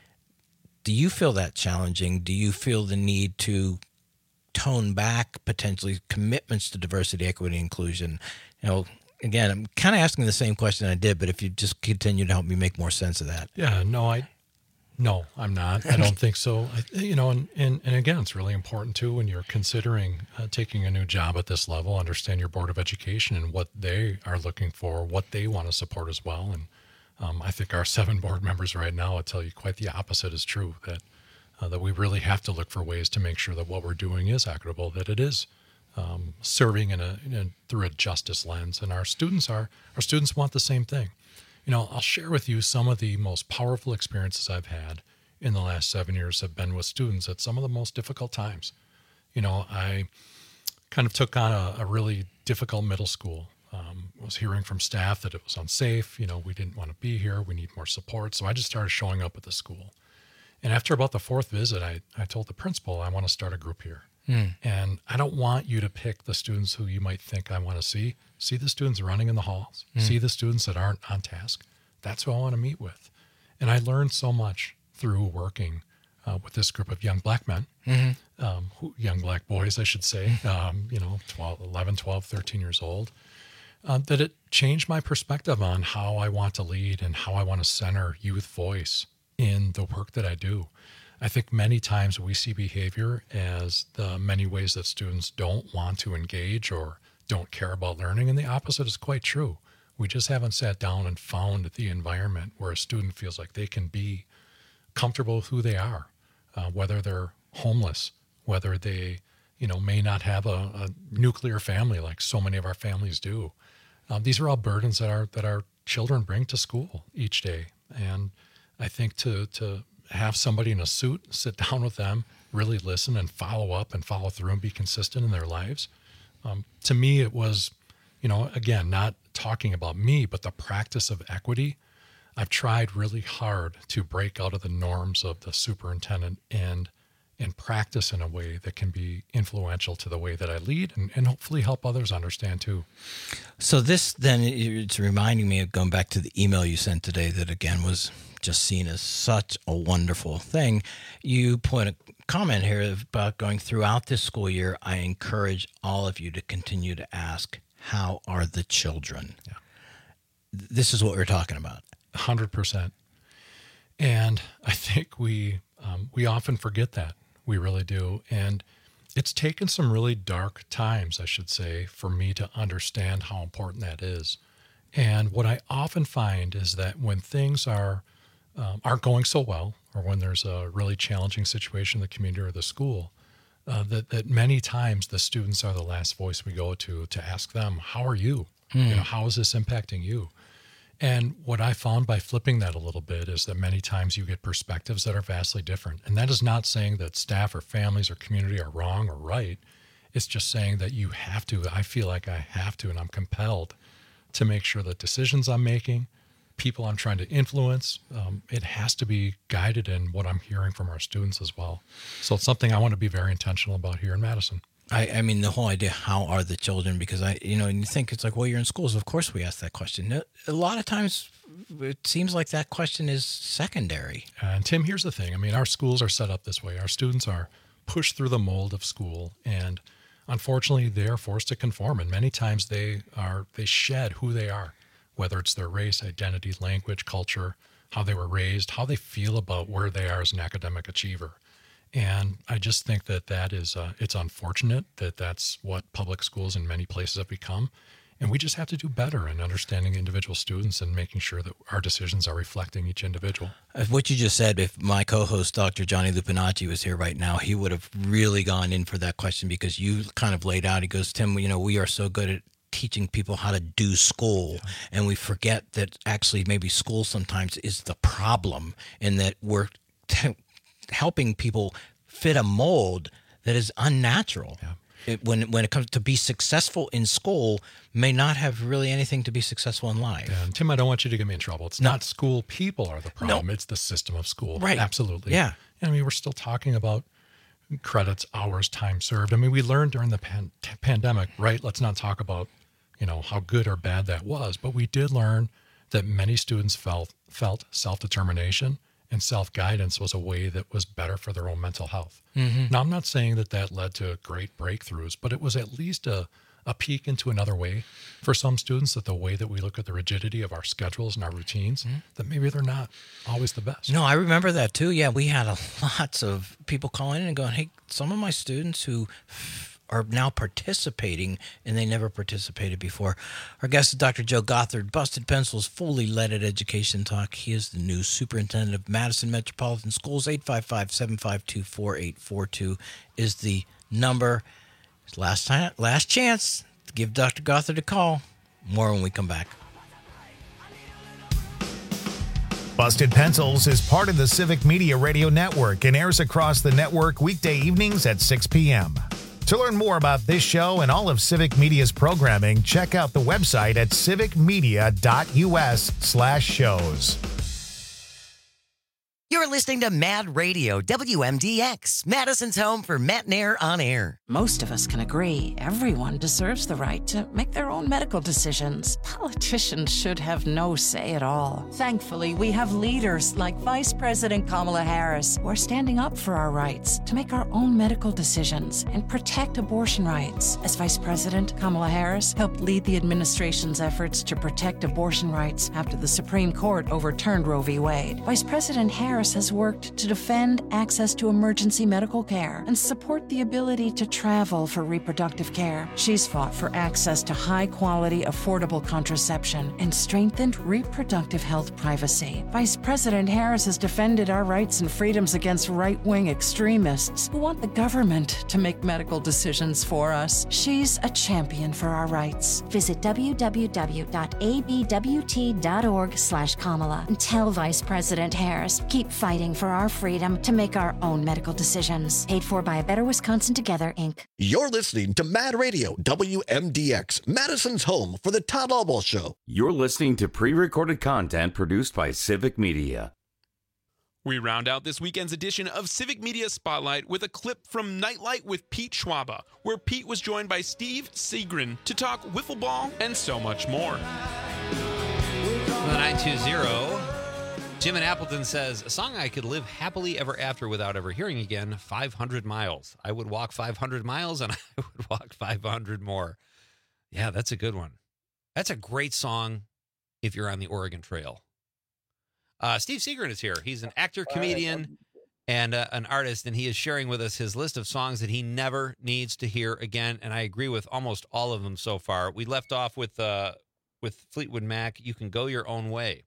do you feel that challenging? Do you feel the need to tone back potentially commitments to diversity, equity, and inclusion? You know, again, I'm kind of asking the same question I did, but if you just continue to help me make more sense of that. Yeah, no, I, no, I'm not. I don't think so. I, you know, and, and, and again, it's really important too, when you're considering uh, taking a new job at this level, understand your Board of Education and what they are looking for, what they want to support as well. And Um, I think our seven board members right now will tell you quite the opposite is true, that uh, that we really have to look for ways to make sure that what we're doing is equitable, that it is um, serving in a, in a through a justice lens. And our students are our students want the same thing. You know, I'll share with you some of the most powerful experiences I've had in the last seven years have been with students at some of the most difficult times. You know, I kind of took on a, a really difficult middle school. Um, was hearing from staff that it was unsafe. You know, we didn't want to be here. We need more support. So I just started showing up at the school. And after about the fourth visit, I, I told the principal, I want to start a group here. Mm. And I don't want you to pick the students who you might think I want to see. See the students running in the halls. Mm. See the students that aren't on task. That's who I want to meet with. And I learned so much through working uh, with this group of young black men, mm-hmm. um, who, young black boys, I should say, um, you know, twelve, eleven, twelve, thirteen years old. Uh, that it changed my perspective on how I want to lead and how I want to center youth voice in the work that I do. I think many times we see behavior as the many ways that students don't want to engage or don't care about learning, and the opposite is quite true. We just haven't sat down and found the environment where a student feels like they can be comfortable with who they are, uh, whether they're homeless, whether they you know, may not have a, a nuclear family like so many of our families do. Um, these are all burdens that our that our children bring to school each day. And I think to to have somebody in a suit sit down with them, really listen and follow up and follow through and be consistent in their lives. Um, to me, it was, you know, again, not talking about me, but the practice of equity. I've tried really hard to break out of the norms of the superintendent and and practice in a way that can be influential to the way that I lead and, and hopefully help others understand too. So this then, it's reminding me of going back to the email you sent today that again was just seen as such a wonderful thing. You put a comment here about going throughout this school year. I encourage all of you to continue to ask, how are the children? Yeah. This is what we're talking about. one hundred percent. And I think we um, we often forget that. We really do. And it's taken some really dark times, I should say, for me to understand how important that is. And what I often find is that when things are um, aren't going so well, or when there's a really challenging situation in the community or the school, uh, that that many times the students are the last voice we go to to ask them, how are you? Hmm. You know, how is this impacting you? And what I found by flipping that a little bit is that many times you get perspectives that are vastly different. And that is not saying that staff or families or community are wrong or right. It's just saying that you have to, I feel like I have to, and I'm compelled to make sure that decisions I'm making, people I'm trying to influence, um, it has to be guided in what I'm hearing from our students as well. So it's something I want to be very intentional about here in Madison. I, I mean, the whole idea, how are the children? Because I, you know, and you think it's like, well, you're in schools. Of course we ask that question. A lot of times it seems like that question is secondary. And Tim, here's the thing. I mean, our schools are set up this way. Our students are pushed through the mold of school, and unfortunately they are forced to conform. And many times they are, they shed who they are, whether it's their race, identity, language, culture, how they were raised, how they feel about where they are as an academic achiever. And I just think that that is, uh, it's unfortunate that that's what public schools in many places have become. And we just have to do better in understanding individual students and making sure that our decisions are reflecting each individual. What you just said, if my co-host, Doctor Johnny Lupinacci, was here right now, he would have really gone in for that question, because you kind of laid out, he goes, Tim, you know, we are so good at teaching people how to do school, and we forget that actually maybe school sometimes is the problem, and that we're t- helping people fit a mold that is unnatural. Yeah. It, when when it comes to be successful in school, may not have really anything to be successful in life. Yeah, and Tim, I don't want you to get me in trouble. It's No. not school people are the problem. No. It's the system of school. Right. Absolutely. Yeah. I mean, we're still talking about credits, hours, time served. I mean, we learned during the pan- t- pandemic, right? Let's not talk about, you know, how good or bad that was, but we did learn that many students felt felt self-determination and self-guidance was a way that was better for their own mental health. Mhm. Now, I'm not saying that that led to great breakthroughs, but it was at least a, a peek into another way for some students, that the way that we look at the rigidity of our schedules and our routines, that maybe they're not always the best. No, I remember that too. Yeah, we had a, lots of people calling in and going, hey, some of my students who f- are now participating and they never participated before. Our guest is Doctor Joe Gothard, Busted Pencils, fully leaded education talk. He is the new superintendent of Madison Metropolitan Schools. Eight five five, seven five two, four eight four two is the number. Last time, last chance to give Doctor Gothard a call. More when we come back. Busted Pencils is part of the Civic Media Radio Network and airs across the network weekday evenings at six p.m. To learn more about this show and all of Civic Media's programming, check out the website at civicmedia.us slash shows. You're listening to Mad Radio, W M D X, Madison's home for Matt and Air on air. Most of us can agree everyone deserves the right to make their own medical decisions. Politicians should have no say at all. Thankfully, we have leaders like Vice President Kamala Harris who are standing up for our rights to make our own medical decisions and protect abortion rights. As Vice President, Kamala Harris helped lead the administration's efforts to protect abortion rights after the Supreme Court overturned Roe v. Wade. Vice President Harris Harris has worked to defend access to emergency medical care and support the ability to travel for reproductive care. She's fought for access to high-quality, affordable contraception and strengthened reproductive health privacy. Vice President Harris has defended our rights and freedoms against right-wing extremists who want the government to make medical decisions for us. She's a champion for our rights. Visit w w w dot a b w t dot org slash Kamala and tell Vice President Harris, keep fighting for our freedom to make our own medical decisions. Paid for by A Better Wisconsin Together, Incorporated. You're listening to Mad Radio, W M D X, Madison's home for the Todd Albaugh Show. You're listening to pre-recorded content produced by Civic Media. We round out this weekend's edition of Civic Media Spotlight with a clip from Nightlight with Pete Schwaba, where Pete was joined by Steve Seagren to talk wiffle ball and so much more. The nine two zero, Jim in Appleton says, a song I could live happily ever after without ever hearing again, five hundred miles. I would walk five hundred miles and I would walk five hundred more. Yeah, that's a good one. That's a great song if you're on the Oregon Trail. Uh, Steve Seagren is here. He's an actor, comedian, and uh, an artist, and he is sharing with us his list of songs that he never needs to hear again, and I agree with almost all of them so far. We left off with uh, with Fleetwood Mac, You Can Go Your Own Way.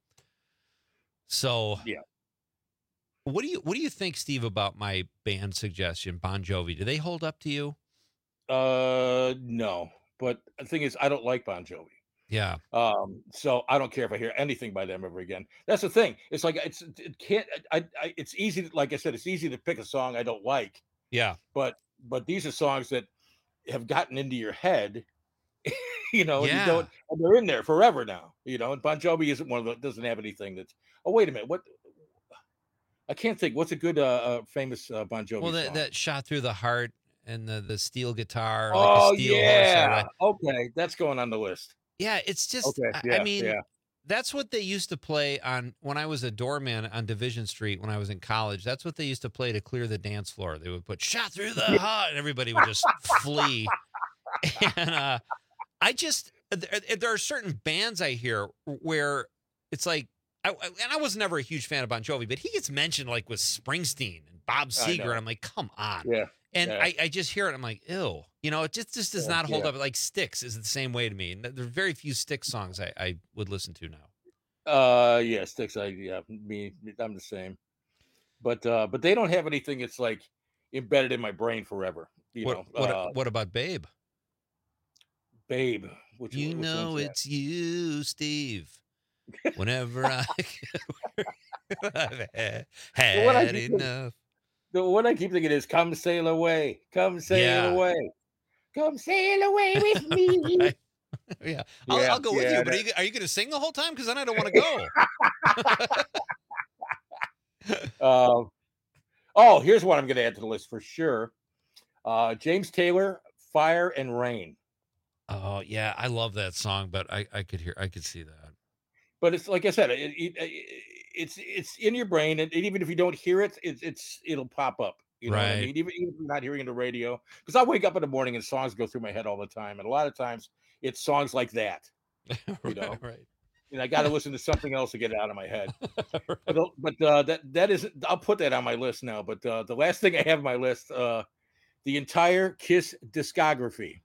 So, yeah. What do you what do you think, Steve, about my band suggestion, Bon Jovi? Do they hold up to you? Uh, no. But the thing is, I don't like Bon Jovi. Yeah. Um, so I don't care if I hear anything by them ever again. That's the thing. It's like it's it can't. I, I it's easy. To, like I said, it's easy to pick a song I don't like. Yeah. But but these are songs that have gotten into your head. You know, and Yeah. you don't. And they're in there forever now. You know, and Bon Jovi isn't one of the doesn't have anything that's. Oh wait a minute, what? I can't think. What's a good uh, uh famous uh, Bon Jovi Well, that, song? that Shot Through the Heart and the, the steel guitar. Oh like a steel yeah. horse. Okay, that's going on the list. Yeah, it's just, Okay, I- yeah, I mean, yeah. that's what they used to play on when I was a doorman on Division Street when I was in college. That's what they used to play to clear the dance floor. They would put Shot Through the Heart, and everybody would just flee. And uh, I just, there, there are certain bands I hear where it's like, I, and I was never a huge fan of Bon Jovi, but he gets mentioned like with Springsteen and Bob I Seger, know. and I'm like, come on. Yeah. And yeah. I, I just hear it. I'm like, ew. You know, it just, just does Yeah, not hold yeah. up. Like Styx is the same way to me. And there are very few Styx songs I, I would listen to now. Uh, yeah, Sticks. I yeah, me, I'm the same. But uh, but they don't have anything that's like embedded in my brain forever. You What know, what, uh, what about Babe? Babe. Which You which know one's that? it's you, Steve. Whenever I I've had, The one I had keep- enough. The one I keep thinking is "Come sail away, come sail Yeah. away, come sail away with me." Right. Yeah, I'll, Yeah, I'll go with yeah, you. But are that- you, are you going to sing the whole time? Because then I don't want to go. Um, oh, here's one I'm going to add to the list for sure. Uh, James Taylor, "Fire and Rain." Oh yeah, I love that song, but I, I could hear, I could see that. But it's like I said, it, it, it, it's it's in your brain, and even if you don't hear it, it's it's it'll pop up. You know what I Right. mean? Even, even if you're not hearing the radio, because I wake up in the morning and songs go through my head all the time, and a lot of times it's songs like that. You know, right. and I got to listen to something else to get it out of my head. But but uh, that that is I'll put that on my list now. But uh, the last thing I have on my list, uh, the entire Kiss discography.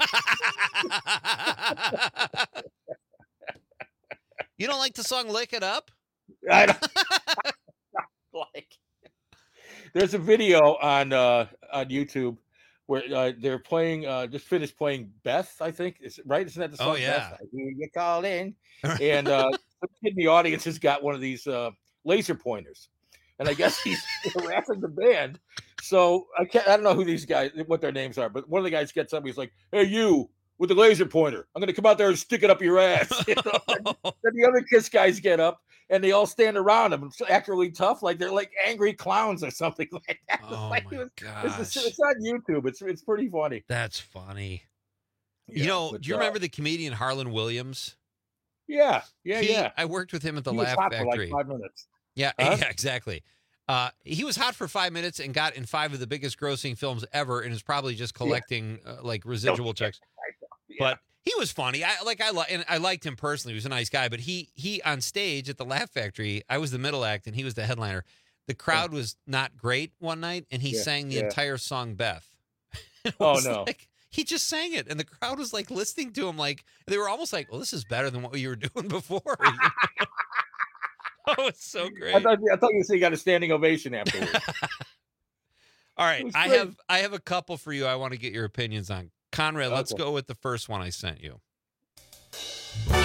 You don't like the song "Lick It Up"? I don't like. There's a video on uh, on YouTube where uh, they're playing. Uh, just finished playing Beth, I think. Is it right? Isn't that the song? Oh, yeah. Beth? I hear you calling. And uh, some kid in the audience has got one of these uh, laser pointers, and I guess he's harassing the band. So I can't. I don't know who these guys, what their names are, but one of the guys gets up. He's like, "Hey, you." With the laser pointer, I'm gonna come out there and stick it up your ass. You know? And then the other Kiss guys get up and they all stand around him and act really tough, like they're like angry clowns or something like that. Oh Like, my it's, gosh. it's, it's on YouTube. It's it's pretty funny. That's funny. Yeah, you know, but, do you uh, remember the comedian Harlan Williams? Yeah, yeah, He- yeah. I worked with him at the He was Laugh hot for Factory. like five minutes. Yeah, Huh? yeah, exactly. Uh, he was hot for five minutes and got in five of the biggest grossing films ever, and is probably just collecting uh, like residual checks. But he was funny. I like I li- and I liked him personally. He was a nice guy. But he he on stage at the Laugh Factory, I was the middle act and he was the headliner. the crowd was not great one night, and he Yeah, sang the yeah. entire song Beth. It Oh, was no. like- he just sang it, and the crowd was like listening to him, like they were almost like, "Well, this is better than what you were doing before." Oh, it's so great. I thought, I thought you said you got a standing ovation afterwards. All right, was I great. have I have a couple for you. I want to get your opinions on. Conrad, let's Okay. go with the first one I sent you. All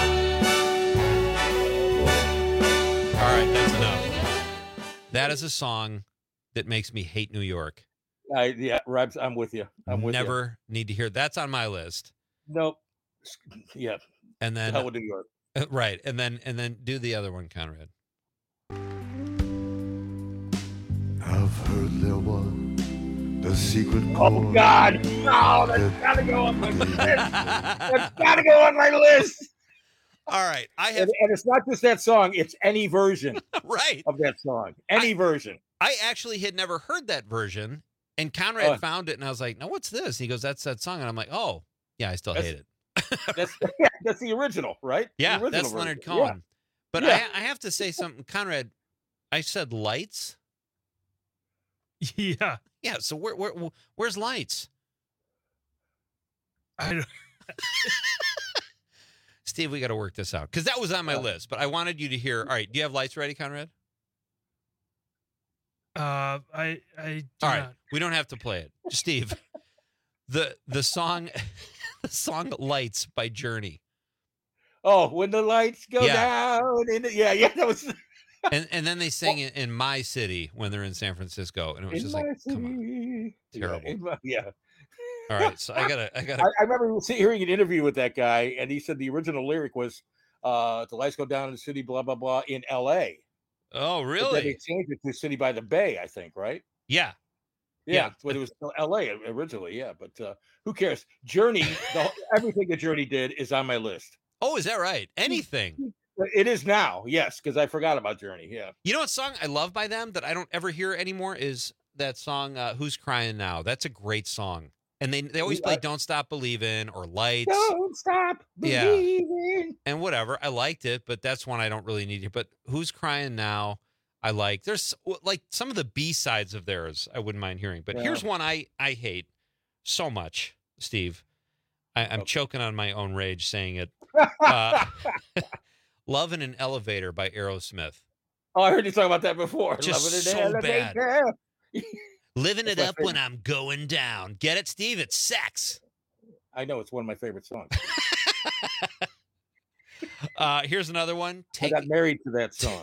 right, that's enough. That is a song that makes me hate New York. I, yeah, Robs, I'm with you. I'm with Never need to hear. That's on my list. you. Nope. Yeah. And then Hell with New York. Uh, right, and then and then do the other one, Conrad. I've heard there was the secret Oh chord. God! No, that's gotta go on my list. That's gotta go on my list. All right, I have, and, and it's not just that song; it's any version right of that song. Any version. I actually had never heard that version, and Conrad Oh. found it, and I was like, "No, what's this?" And he goes, "That's that song," and I'm like, "Oh, yeah, I still That's- hate it." That's yeah, that's the original, right? The Yeah, original that's version. Leonard Yeah. Cohen. But Yeah. I, I have to say something, Conrad. I said lights. Yeah. Yeah. So where, where where's lights? I don't, Steve, we got to work this out because that was on my Yeah. list. But I wanted you to hear. All right, do you have lights ready, Conrad? uh, I, I do All right, not. we don't have to play it, Steve. the the song, the song "Lights" by Journey. Oh, when the lights go Yeah. down. In the, yeah, yeah, that was. And and then they sing it in My City when they're in San Francisco, and it was In just my like, come on, city. Yeah, terrible. in my- Yeah. All right, so I gotta, I gotta. I, I remember hearing an interview with that guy, and he said the original lyric was, uh, "The lights go down in the city, blah blah blah," in L A. Oh, But then they really? changed it to "City by the Bay," I think, right? Yeah. Yeah, Yeah. but it was still L A originally. Yeah, but uh, who cares? Journey, the, whole- everything that Journey did is on my list. Oh, is that right? Anything. It is now, yes, because I forgot about Journey. Yeah. You know what song I love by them that I don't ever hear anymore is that song uh, "Who's Crying Now." That's a great song, and they they always play "Don't Stop Believing" or "Lights." Don't stop Yeah. believing. And whatever. I liked it, but that's one I don't really need to. But "Who's Crying Now," I like. There's like some of the B sides of theirs I wouldn't mind hearing. But Yeah. here's one I I hate so much, Steve. I, I'm choking on my own rage saying it. Uh, "Love in an Elevator" by Aerosmith. Oh, I heard you talk about that before. Just Loving it so in the bad. daycare. Living That's it my up when favorite. I'm going down. Get it, Steve? It's sex. I know it's one of my favorite songs. Uh, here's another one. I Take, got married to that song.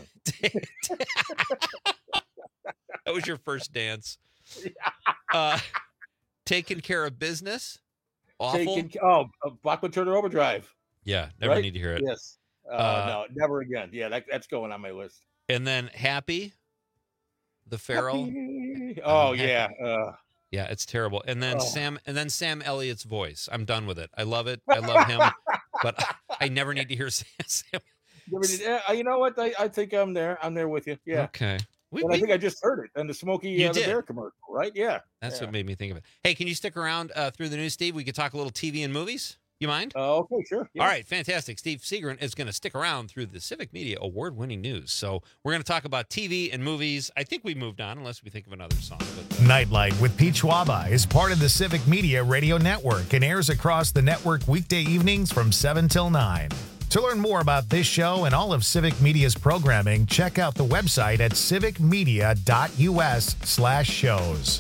that was your first dance. Uh, Taking Care of Business. Awful. Taking, oh, uh, Bachman Turner Overdrive. Yeah, never right? need to hear it. Yes. Uh, Uh, no, never again. Yeah, that, that's going on my list. And then Happy, the Pharaoh. Happy. Oh I'm yeah. happy. Uh, Yeah, it's terrible. And then Oh. Sam, and then Sam Elliott's voice. I'm done with it. I love it. I love him, but I, I never need to hear Sam. Sam. you ever did- uh, you know what? I, I think I'm there. I'm there with you. Yeah. Okay, we, and I we- think I just heard it on the Smokey You uh, the did. Bear commercial, right? Yeah. that's yeah. what made me think of it. Hey, can you stick around uh, through the news, Steve? We could talk a little T V and movies. You mind? Uh, okay, sure. Yeah. All right, fantastic. Steve Seagren is going to stick around through the Civic Media award-winning news. So we're going to talk about T V and movies. I think we moved on, unless we think of another song. But, uh, Nightlight with Pete Schwaba is part of the Civic Media Radio Network and airs across the network weekday evenings from seven till nine. To learn more about this show and all of Civic Media's programming, check out the website at civicmedia.us slash shows.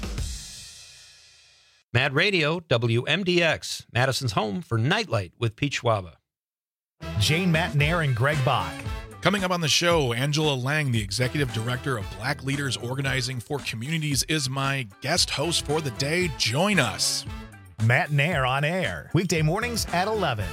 Mad Radio, W M D X, Madison's home for Nightlight with Pete Schwaba. Jane Matnair and Greg Bach. Coming up on the show, Angela Lang, the executive director of Black Leaders Organizing for Communities, is my guest host for the day. Join us. Matnair on air, weekday mornings at eleven.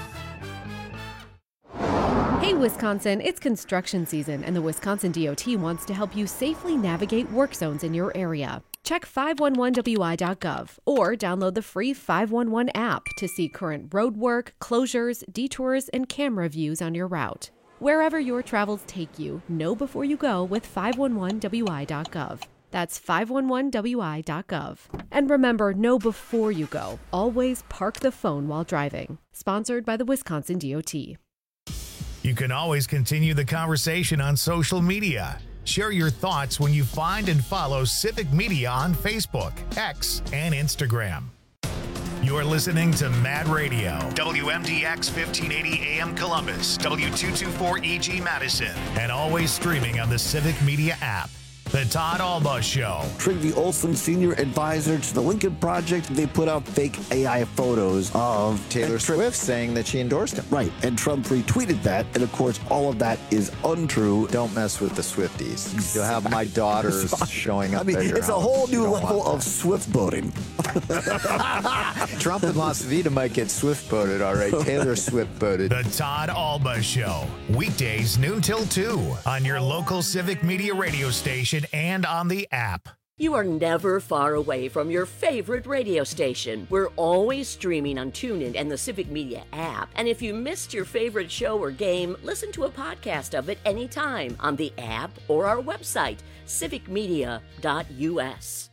Hey, Wisconsin, it's construction season, and the Wisconsin D O T wants to help you safely navigate work zones in your area. Check five one one W I dot gov or download the free five one one app to see current road work, closures, detours, and camera views on your route. Wherever your travels take you, know before you go with five one one W I dot gov. That's five one one W I dot gov. And remember, know before you go. Always park the phone while driving. Sponsored by the Wisconsin D O T. You can always continue the conversation on social media. Share your thoughts when you find and follow Civic Media on Facebook, X, and Instagram. You're listening to Mad Radio, W M D X fifteen eighty A M Columbus, W two twenty-four E G Madison, and always streaming on the Civic Media app. The Todd Alba Show. Trygve Olsen, senior advisor to the Lincoln Project, they put out fake A I photos of Taylor Swift saying that she endorsed him. Right, and Trump retweeted that, and of course, all of that is untrue. Don't mess with the Swifties. You'll have my daughters showing up. I mean, at your it's a house. whole new You don't level want of Swift boating. Trump and Las Vegas might get Swift boated, all right. Taylor Swift boated. The Todd Alba Show. Weekdays noon till two on your local Civic Media radio station and on the app. You are never far away from your favorite radio station. We're always streaming on TuneIn and the Civic Media app. And if you missed your favorite show or game, listen to a podcast of it anytime on the app or our website, civic media dot U S.